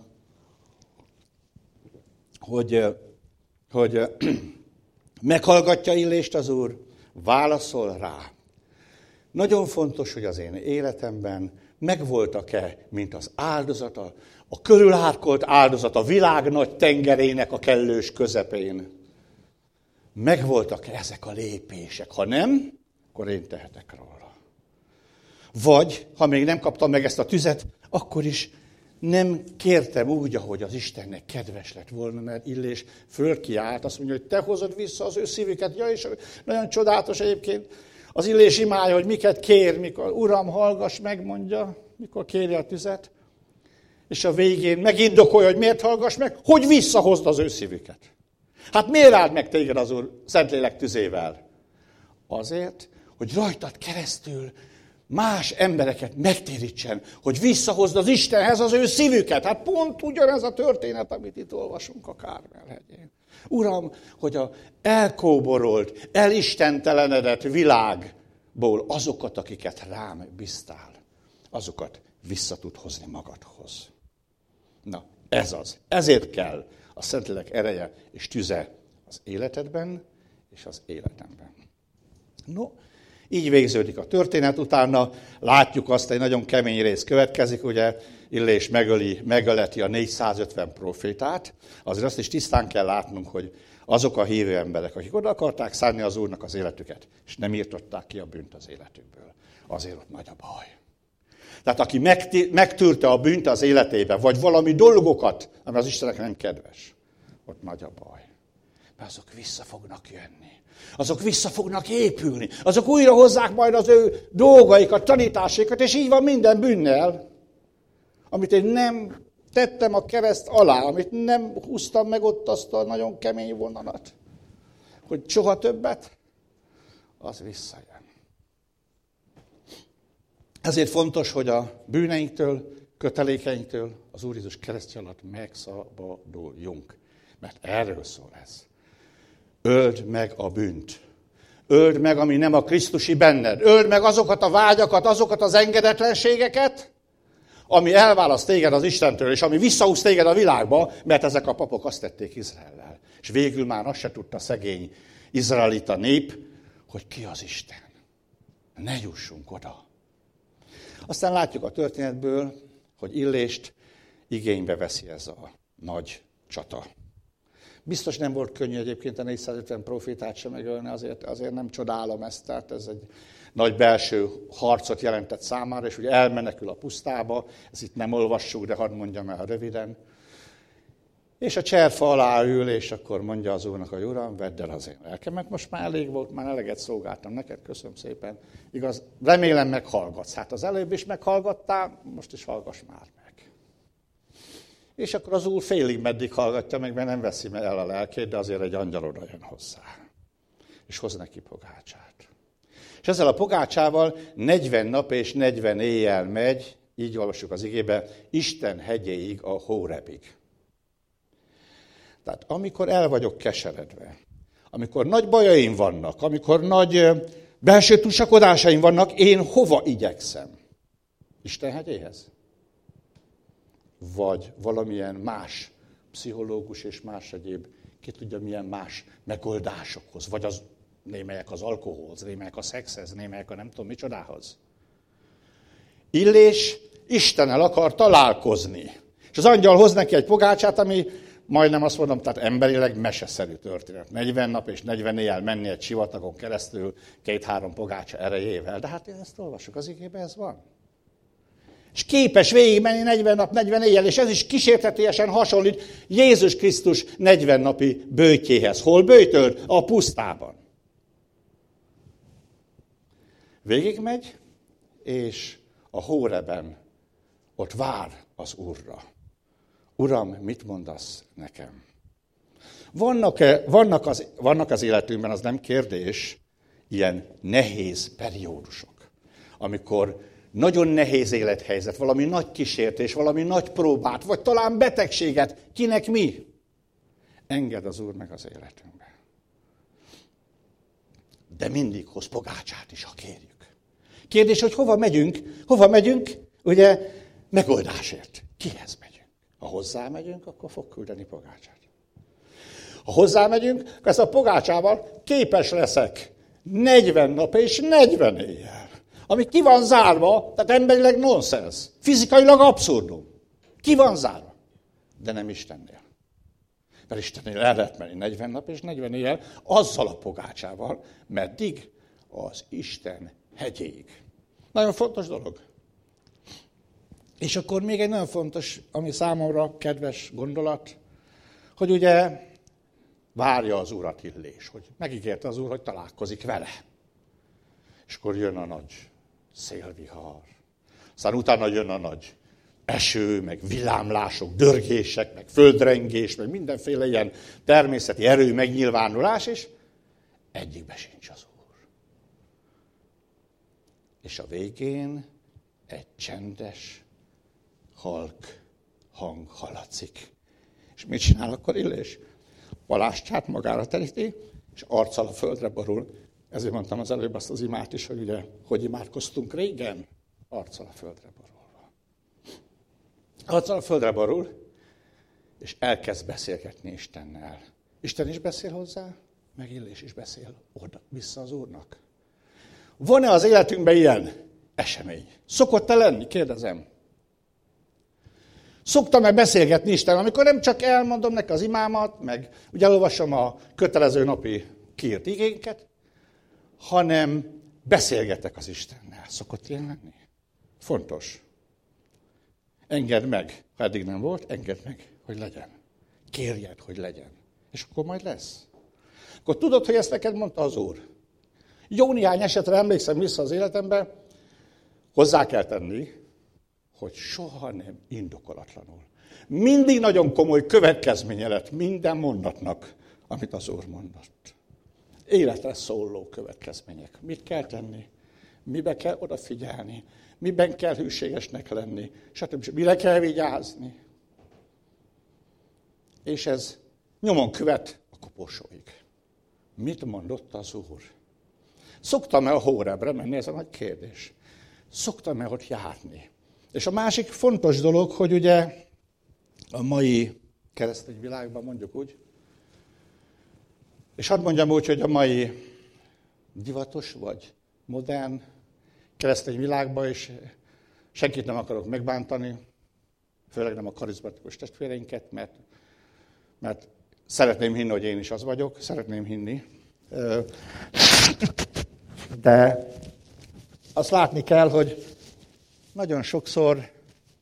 Speaker 1: hogy, hogy meghallgatja Illést az Úr, válaszol rá. Nagyon fontos, hogy az én életemben megvoltak-e, mint az áldozata, a körülárkolt áldozat a világ nagy tengerének a kellős közepén. Megvoltak-e ezek a lépések? Ha nem, akkor én tehetek róla. Vagy, ha még nem kaptam meg ezt a tüzet, akkor is nem kértem úgy, ahogy az Istennek kedves lett volna, mert Illés fölkiált, azt mondja, hogy te hozod vissza az ő szívüket. Ja, és nagyon csodálatos egyébként az Illés imája, hogy miket kér, mikor Uram, hallgass meg, mondja, mikor kéri a tüzet. És a végén megindokolja, hogy miért hallgass meg, hogy visszahozd az ő szívüket. Hát miért áld meg téged az Úr Szentlélek tüzével? Azért, hogy rajtad keresztül más embereket megtérítsen, hogy visszahozd az Istenhez az ő szívüket. Hát pont ugyanez a történet, amit itt olvasunk a Kármel-hegyén. Uram, hogy a elkóborolt, elistentelenedett világból azokat, akiket rám bíztál, azokat vissza tud hozni magadhoz. Na, ez az. Ezért kell a Szentlélek ereje és tüze az életedben és az életemben. No, így végződik a történet, utána látjuk azt, egy nagyon kemény rész következik, ugye Illés megöli, megöleti a négyszázötven profétát, azért azt is tisztán kell látnunk, hogy azok a hívő emberek, akik oda akarták szánni az Úrnak az életüket, és nem írtották ki a bűnt az életükből, azért ott nagy a baj. Tehát aki megtűrte a bűnt az életébe, vagy valami dolgokat, ami az Istennek nem kedves, ott nagy a baj. Mert azok vissza fognak jönni. Azok vissza fognak épülni. Azok újra hozzák majd az ő dolgaikat, tanításaikat, és így van minden bűnnel, amit én nem tettem a kereszt alá, amit nem húztam meg ott azt a nagyon kemény vonalat, hogy soha többet, az visszajön. Ezért fontos, hogy a bűneinktől, kötelékeinktől az Úr Jézus keresztje alatt megszabaduljunk. Mert erről szól ez. Öld meg a bűnt. Öld meg, ami nem a Krisztusi benned. Öld meg azokat a vágyakat, azokat az engedetlenségeket, ami elválaszt téged az Istentől, és ami visszahúz téged a világba, mert ezek a papok azt tették Izraellel. És végül már azt se tudta szegény izraelita nép, hogy ki az Isten. Ne jussunk oda. Aztán látjuk a történetből, hogy Illést igénybe veszi ez a nagy csata. Biztos nem volt könnyű egyébként a négyszázötven profétát sem megölni, azért, azért nem csodálom ezt, tehát ez egy nagy belső harcot jelentett számára, és ugye elmenekül a pusztába, ezt itt nem olvassuk, de hadd mondjam el röviden. És a cserfa alá ül, és akkor mondja az Úrnak, hogy Uram, vedd el az én lelkemet, most már elég volt, már eleget szolgáltam neked, köszönöm szépen. Igaz, remélem meghallgatsz. Hát az előbb is meghallgattál, most is hallgass már meg. És akkor az Úr félig meddig hallgatja meg, mert nem veszi el a lelkét, de azért egy angyal oda jön hozzá. És hoz neki pogácsát. És ezzel a pogácsával negyven nap és negyven éjjel megy, így olvassuk az igébe, Isten hegyéig, a Hórebig. Tehát amikor el vagyok keseredve, amikor nagy bajaim vannak, amikor nagy belső tusakodásaim vannak, én hova igyekszem? Isten hegyéhez? Vagy valamilyen más pszichológus és más egyéb, ki tudja milyen más megoldásokhoz, vagy az némelyek az alkoholhoz, némelyek a szexhez, némelyek a nem tudom micsodához. Illés Istennel akar találkozni. És az angyal hoz neki egy pogácsát, ami majdnem azt mondom, tehát emberileg meseszerű történet. negyven nap és negyven éjjel menni egy sivatagon keresztül két-három pogácsa erejével. De hát én ezt olvasok az igében, ez van. És képes végigmenni negyven nap, negyven éjjel, és ez is kísértetiesen hasonlít Jézus Krisztus negyven napi böjtjéhez. Hol böjtölt? A pusztában. Végigmegy, és a Hóreben ott vár az Úrra. Uram, mit mondasz nekem? Vannak, vannak, az, vannak az életünkben, az nem kérdés, ilyen nehéz periódusok, amikor nagyon nehéz élethelyzet, valami nagy kísértés, valami nagy próbát, vagy talán betegséget, kinek mi? Enged az Úr meg az életünkbe. De mindig hoz pogácsát is, ha kérjük. Kérdés, hogy hova megyünk? Hova megyünk? Ugye megoldásért. Kihez megyünk? Ha hozzá megyünk, akkor fog küldeni pogácsát. Ha hozzá megyünk, akkor ezt a pogácsával képes leszek negyven nap és negyven éjjel. Ami ki van zárva, tehát emberileg nonsens, fizikailag abszurdum. Ki van zárva? De nem Istennél. Mert Istennél el lehet menni negyven nap és negyven éjjel azzal a pogácsával, meddig az Isten hegyéig. Nagyon fontos dolog. És akkor még egy nagyon fontos, ami számomra kedves gondolat, hogy ugye várja az Urat Illés, hogy megígérte az Úr, hogy találkozik vele. És akkor jön a nagy szélvihar. Aztán utána jön a nagy eső, meg villámlások, dörgések, meg földrengés, meg mindenféle ilyen természeti erő megnyilvánulás, és egyikbe sincs az Úr. És a végén egy csendes, halk hang hallatszik. És mit csinál akkor Illés? Palástját magára teríti, és arccal a földre borul. Ezért mondtam az előbb azt az imát is, hogy ugye, hogy imádkoztunk régen? Arccal a földre borulva. Arccal a földre borul, és elkezd beszélgetni Istennel. Isten is beszél hozzá, meg Illés is beszél oda, vissza az Úrnak. Van-e az életünkben ilyen esemény? Szokott-e lenni? Kérdezem. Szoktam-e beszélgetni Isten, amikor nem csak elmondom neki az imámat, meg ugye elolvasom a kötelező napi kiírt igénket, hanem beszélgetek az Istennel. Szokott ilyen lenni? Fontos. Engedd meg, ha eddig nem volt, engedd meg, hogy legyen. Kérjed, hogy legyen. És akkor majd lesz. Akkor tudod, hogy ezt neked mondta az Úr. Jó néhány esetre emlékszem vissza az életembe, hozzá kell tenni, hogy soha nem indokolatlanul. Mindig nagyon komoly következménye lett minden mondatnak, amit az Úr mondott. Életre szóló következmények. Mit kell tenni? Mibe kell odafigyelni? Miben kell hűségesnek lenni? Stb. Mire kell vigyázni? És ez nyomon követ a koporsóig. Mit mondott az Úr? Szoktam-e a Hórebre menni? Ez a nagy kérdés. Szoktam-e ott járni? És a másik fontos dolog, hogy ugye a mai keresztény világban mondjuk úgy, és hadd mondjam úgy, hogy a mai divatos vagy modern keresztény világban is senkit nem akarok megbántani, főleg nem a karizmatikus testvéreinket, mert, mert szeretném hinni, hogy én is az vagyok, szeretném hinni. De azt látni kell, hogy nagyon sokszor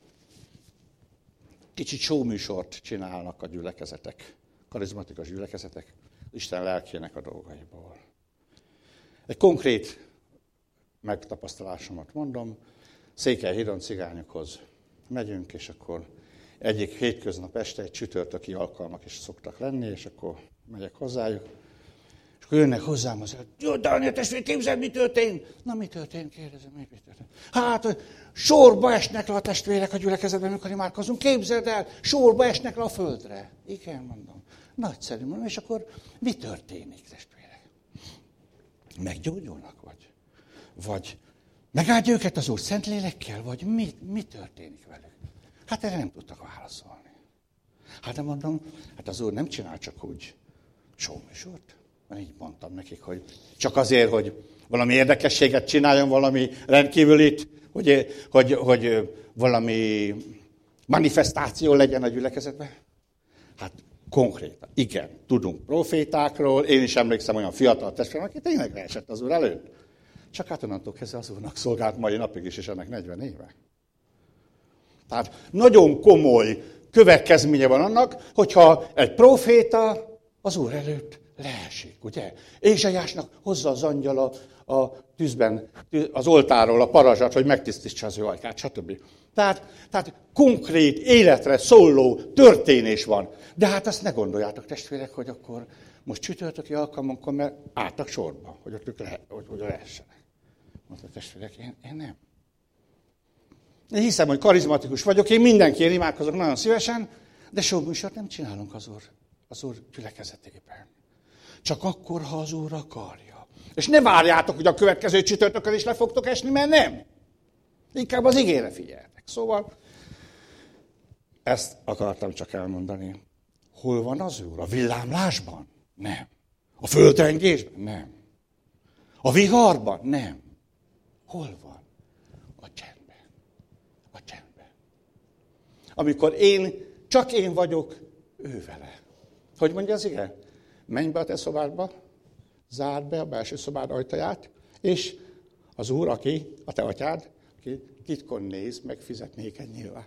Speaker 1: kicsit showműsort csinálnak a gyülekezetek, karizmatikus gyülekezetek, Isten lelkének a dolgaiból. Egy konkrét megtapasztalásomat mondom, Székelyhídon cigányokhoz megyünk, és akkor egyik hétköznap este egy csütörtöki alkalmak is szoktak lenni, és akkor megyek hozzájuk, és akkor jönnek hozzám az, jó, Dániel testvér, képzeld, mi történt? Na, mi történt? Kérdezem, mi történt? Hát, sorba esnek le a testvérek a gyülekezetben, amikor imádkozunk. Képzeld el, sorba esnek le a földre. Igen, mondom. Nagyszerű, mondom, és akkor mi történik, testvérek? Meggyógyulnak, vagy? Vagy megáldja őket az Úr Szentlélekkel, vagy mi, mi történik velük? Hát erre nem tudtak válaszolni. Hát nem mondom, hát az Úr nem csinál csak úgy showműsort. Így mondtam nekik, hogy csak azért, hogy valami érdekességet csináljon, valami rendkívülit, hogy, hogy, hogy valami manifestáció legyen a gyülekezetben. Hát konkrétan, igen, tudunk profétákról, én is emlékszem olyan fiatal testvérem, aki tényleg leesett az Úr előtt. Csak hát onnantól kezdve az Úrnak szolgált mai napig is, és ennek negyven éve. Tehát nagyon komoly következménye van annak, hogyha egy proféta az Úr előtt leesik, ugye? Ézsaiásnak hozza az angyal a, a tűzben, az oltáról a parazsat, hogy megtisztítsa az ő ajkát, stb. Tehát, tehát konkrét életre szóló történés van. De hát azt ne gondoljátok, testvérek, hogy akkor most csütörtöki alkalmunkon, mert álltak sorba, hogy ott ők le, hogy, hogy lehessenek. Mondta, testvérek, én, én nem. Én hiszem, hogy karizmatikus vagyok, én mindenkiért imádkozok nagyon szívesen, de sok műsort nem csinálunk az Úr, az Úr gyülekezetében. Csak akkor, ha az Úr akarja. És ne várjátok, hogy a következő csütörtökön is le fogtok esni, mert nem. Inkább az igére figyeltek. Szóval ezt akartam csak elmondani. Hol van az Úr? A villámlásban? Nem. A földrengésben? Nem. A viharban? Nem. Hol van? A csendben. A csendben. Amikor én, csak én vagyok, ő vele. Hogy mondja az ige? Menj be a te szobádba, zárd be a belső szobád ajtaját, és az Úr, aki, a te atyád, aki titkon néz, meg fizet néked nyilván.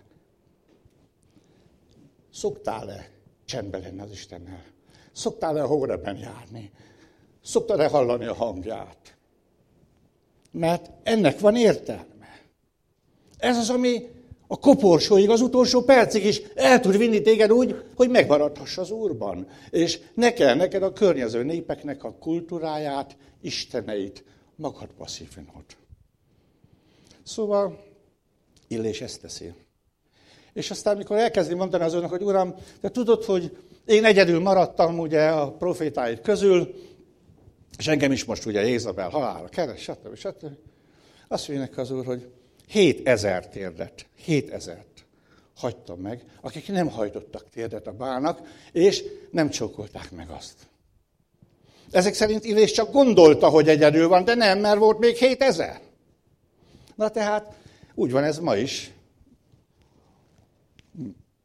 Speaker 1: Szoktál-e csendben lenni az Istennel? Szoktál-e a Hórebben járni? Szoktál-e hallani a hangját? Mert ennek van értelme. Ez az, ami a koporsóig, az utolsó percig is el tud vinni téged úgy, hogy megmaradhass az Úrban. És ne kell neked a környező népeknek a kultúráját, isteneit magadba szívnod. Szóval Illés ezt teszi. És aztán, mikor elkezdi mondani az Úrnak, hogy Uram, te tudod, hogy én egyedül maradtam ugye a profétáid közül, és engem is most ugye Jézabel halálra keres, stb. stb. Azt mondja neki az Úr, hogy hétezer térdet, hétezert hagytam meg, akik nem hajtottak térdet a Bálnak, és nem csókolták meg azt. Ezek szerint Illés csak gondolta, hogy egyedül van, de nem, mert volt még hétezer. Na tehát úgy van ez ma is.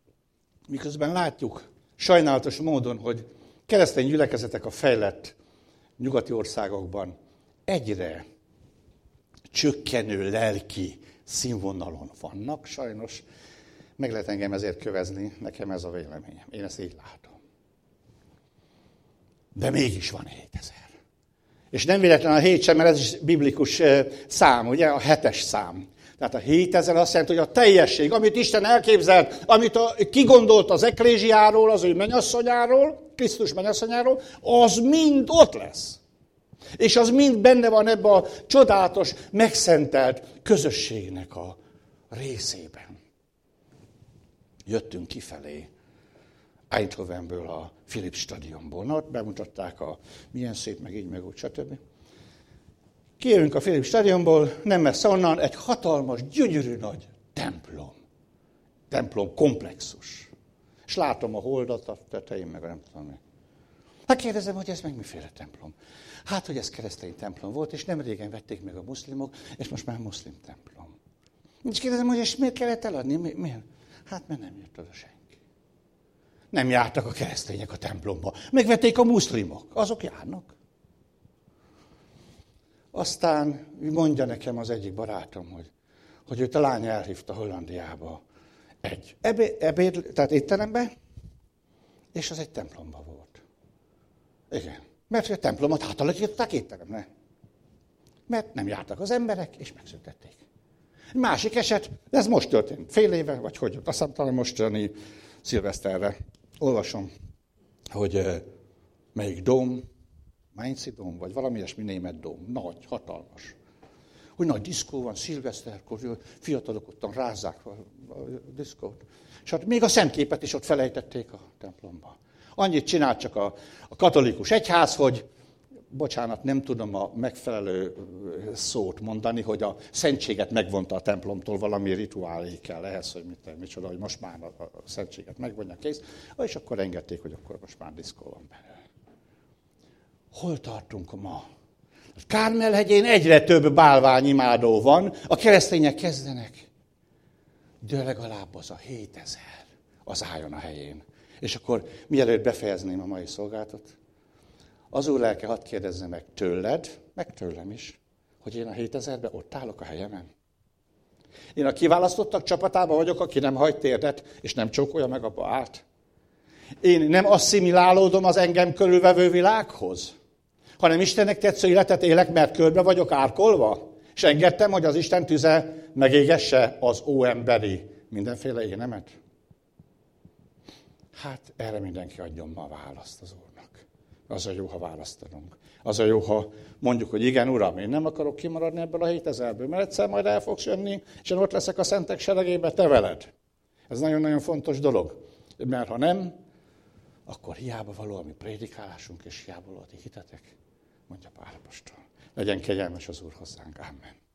Speaker 1: Miközben látjuk sajnálatos módon, hogy keresztény gyülekezetek a fejlett nyugati országokban egyre csökkenő lelki színvonalon vannak, sajnos meg lehet engem ezért kövezni, nekem ez a véleményem. Én ezt így látom. De mégis van hétezer. És nem véletlen a hét sem, mert ez is biblikus szám, ugye, a hetes szám. Tehát a hétezer azt jelenti, hogy a teljesség, amit Isten elképzelt, amit a, kigondolt az eklésiáról, az ő mennyasszonyáról, Krisztus mennyasszonyáról, az mind ott lesz. És az mind benne van ebben a csodálatos, megszentelt közösségnek a részében. Jöttünk kifelé Eindhovenből, a Philips stadionból. Na, ott bemutatták a milyen szép, meg így, meg úgy, stb. Kijövünk a Philips stadionból, nem messze onnan, egy hatalmas, gyönyörű nagy templom. Templom komplexus. És látom a holdat a tetején, meg nem tudom mi. Hát kérdezem, hogy ez meg miféle templom. Hát, hogy ez keresztény templom volt, és nem régen vették meg a muszlimok, és most már muszlim templom. És kérdezem, hogy és miért kellett eladni? Mi, miért? Hát, mert nem jött oda senki. Nem jártak a keresztények a templomba. Megvették a muszlimok. Azok járnak. Aztán mondja nekem az egyik barátom, hogy, hogy őt a lány elhívta Hollandiába egy ebéd, ebéd tehát étterembe, és az egy templomba volt. Igen. Mert a templomot átalakították étteremre. Mert nem jártak az emberek, és megszüntették. Másik eset, de ez most történt, fél éve, vagy hogy, azt hiszem talán mostani szilveszterre. Olvasom, hogy melyik dóm, Mainzi dóm, vagy valami ilyesmi német dóm, nagy, hatalmas. Hogy nagy diszkó van, szilveszterkor, fiatalok ottan rázzák a, a diszkót. És hát még a szentképet is ott felejtették a templomba. Annyit csinált csak a, a katolikus egyház, hogy, bocsánat, nem tudom a megfelelő szót mondani, hogy a szentséget megvonta a templomtól, valami rituálé kell ehhez, hogy mit, micsoda, hogy most már a, a szentséget megvonja, kész. És akkor engedték, hogy akkor most már diszkó van belőle. Hol tartunk ma? Kármel-hegyén egyre több bálványimádó van, a keresztények kezdenek. De legalább az a hétezer az álljon a helyén. És akkor mielőtt befejezném a mai szolgálatot, az Úr lelke hadd kérdezze meg tőled, meg tőlem is, hogy én a hétezerben ott állok a helyemen. Én a kiválasztottak csapatában vagyok, aki nem hagy térdet, és nem csókolja meg abba át. Én nem asszimilálódom az engem körülvevő világhoz, hanem Istennek tetsző életet élek, mert körbe vagyok árkolva, és engedtem, hogy az Isten tüze megégesse az óemberi mindenféle énemet. Hát erre mindenki adjon ma a választ az Úrnak. Az a jó, ha választanunk. Az a jó, ha mondjuk, hogy igen, Uram, én nem akarok kimaradni ebből a hétezerből, mert egyszer majd el fogsz jönni, és én ott leszek a szentek seregébe, te veled. Ez nagyon-nagyon fontos dolog. Mert ha nem, akkor hiába való a mi prédikálásunk, és hiába való a ti hitetek, mondja Pál apostol. Legyen kegyelmes az Úr hozzánk. Amen.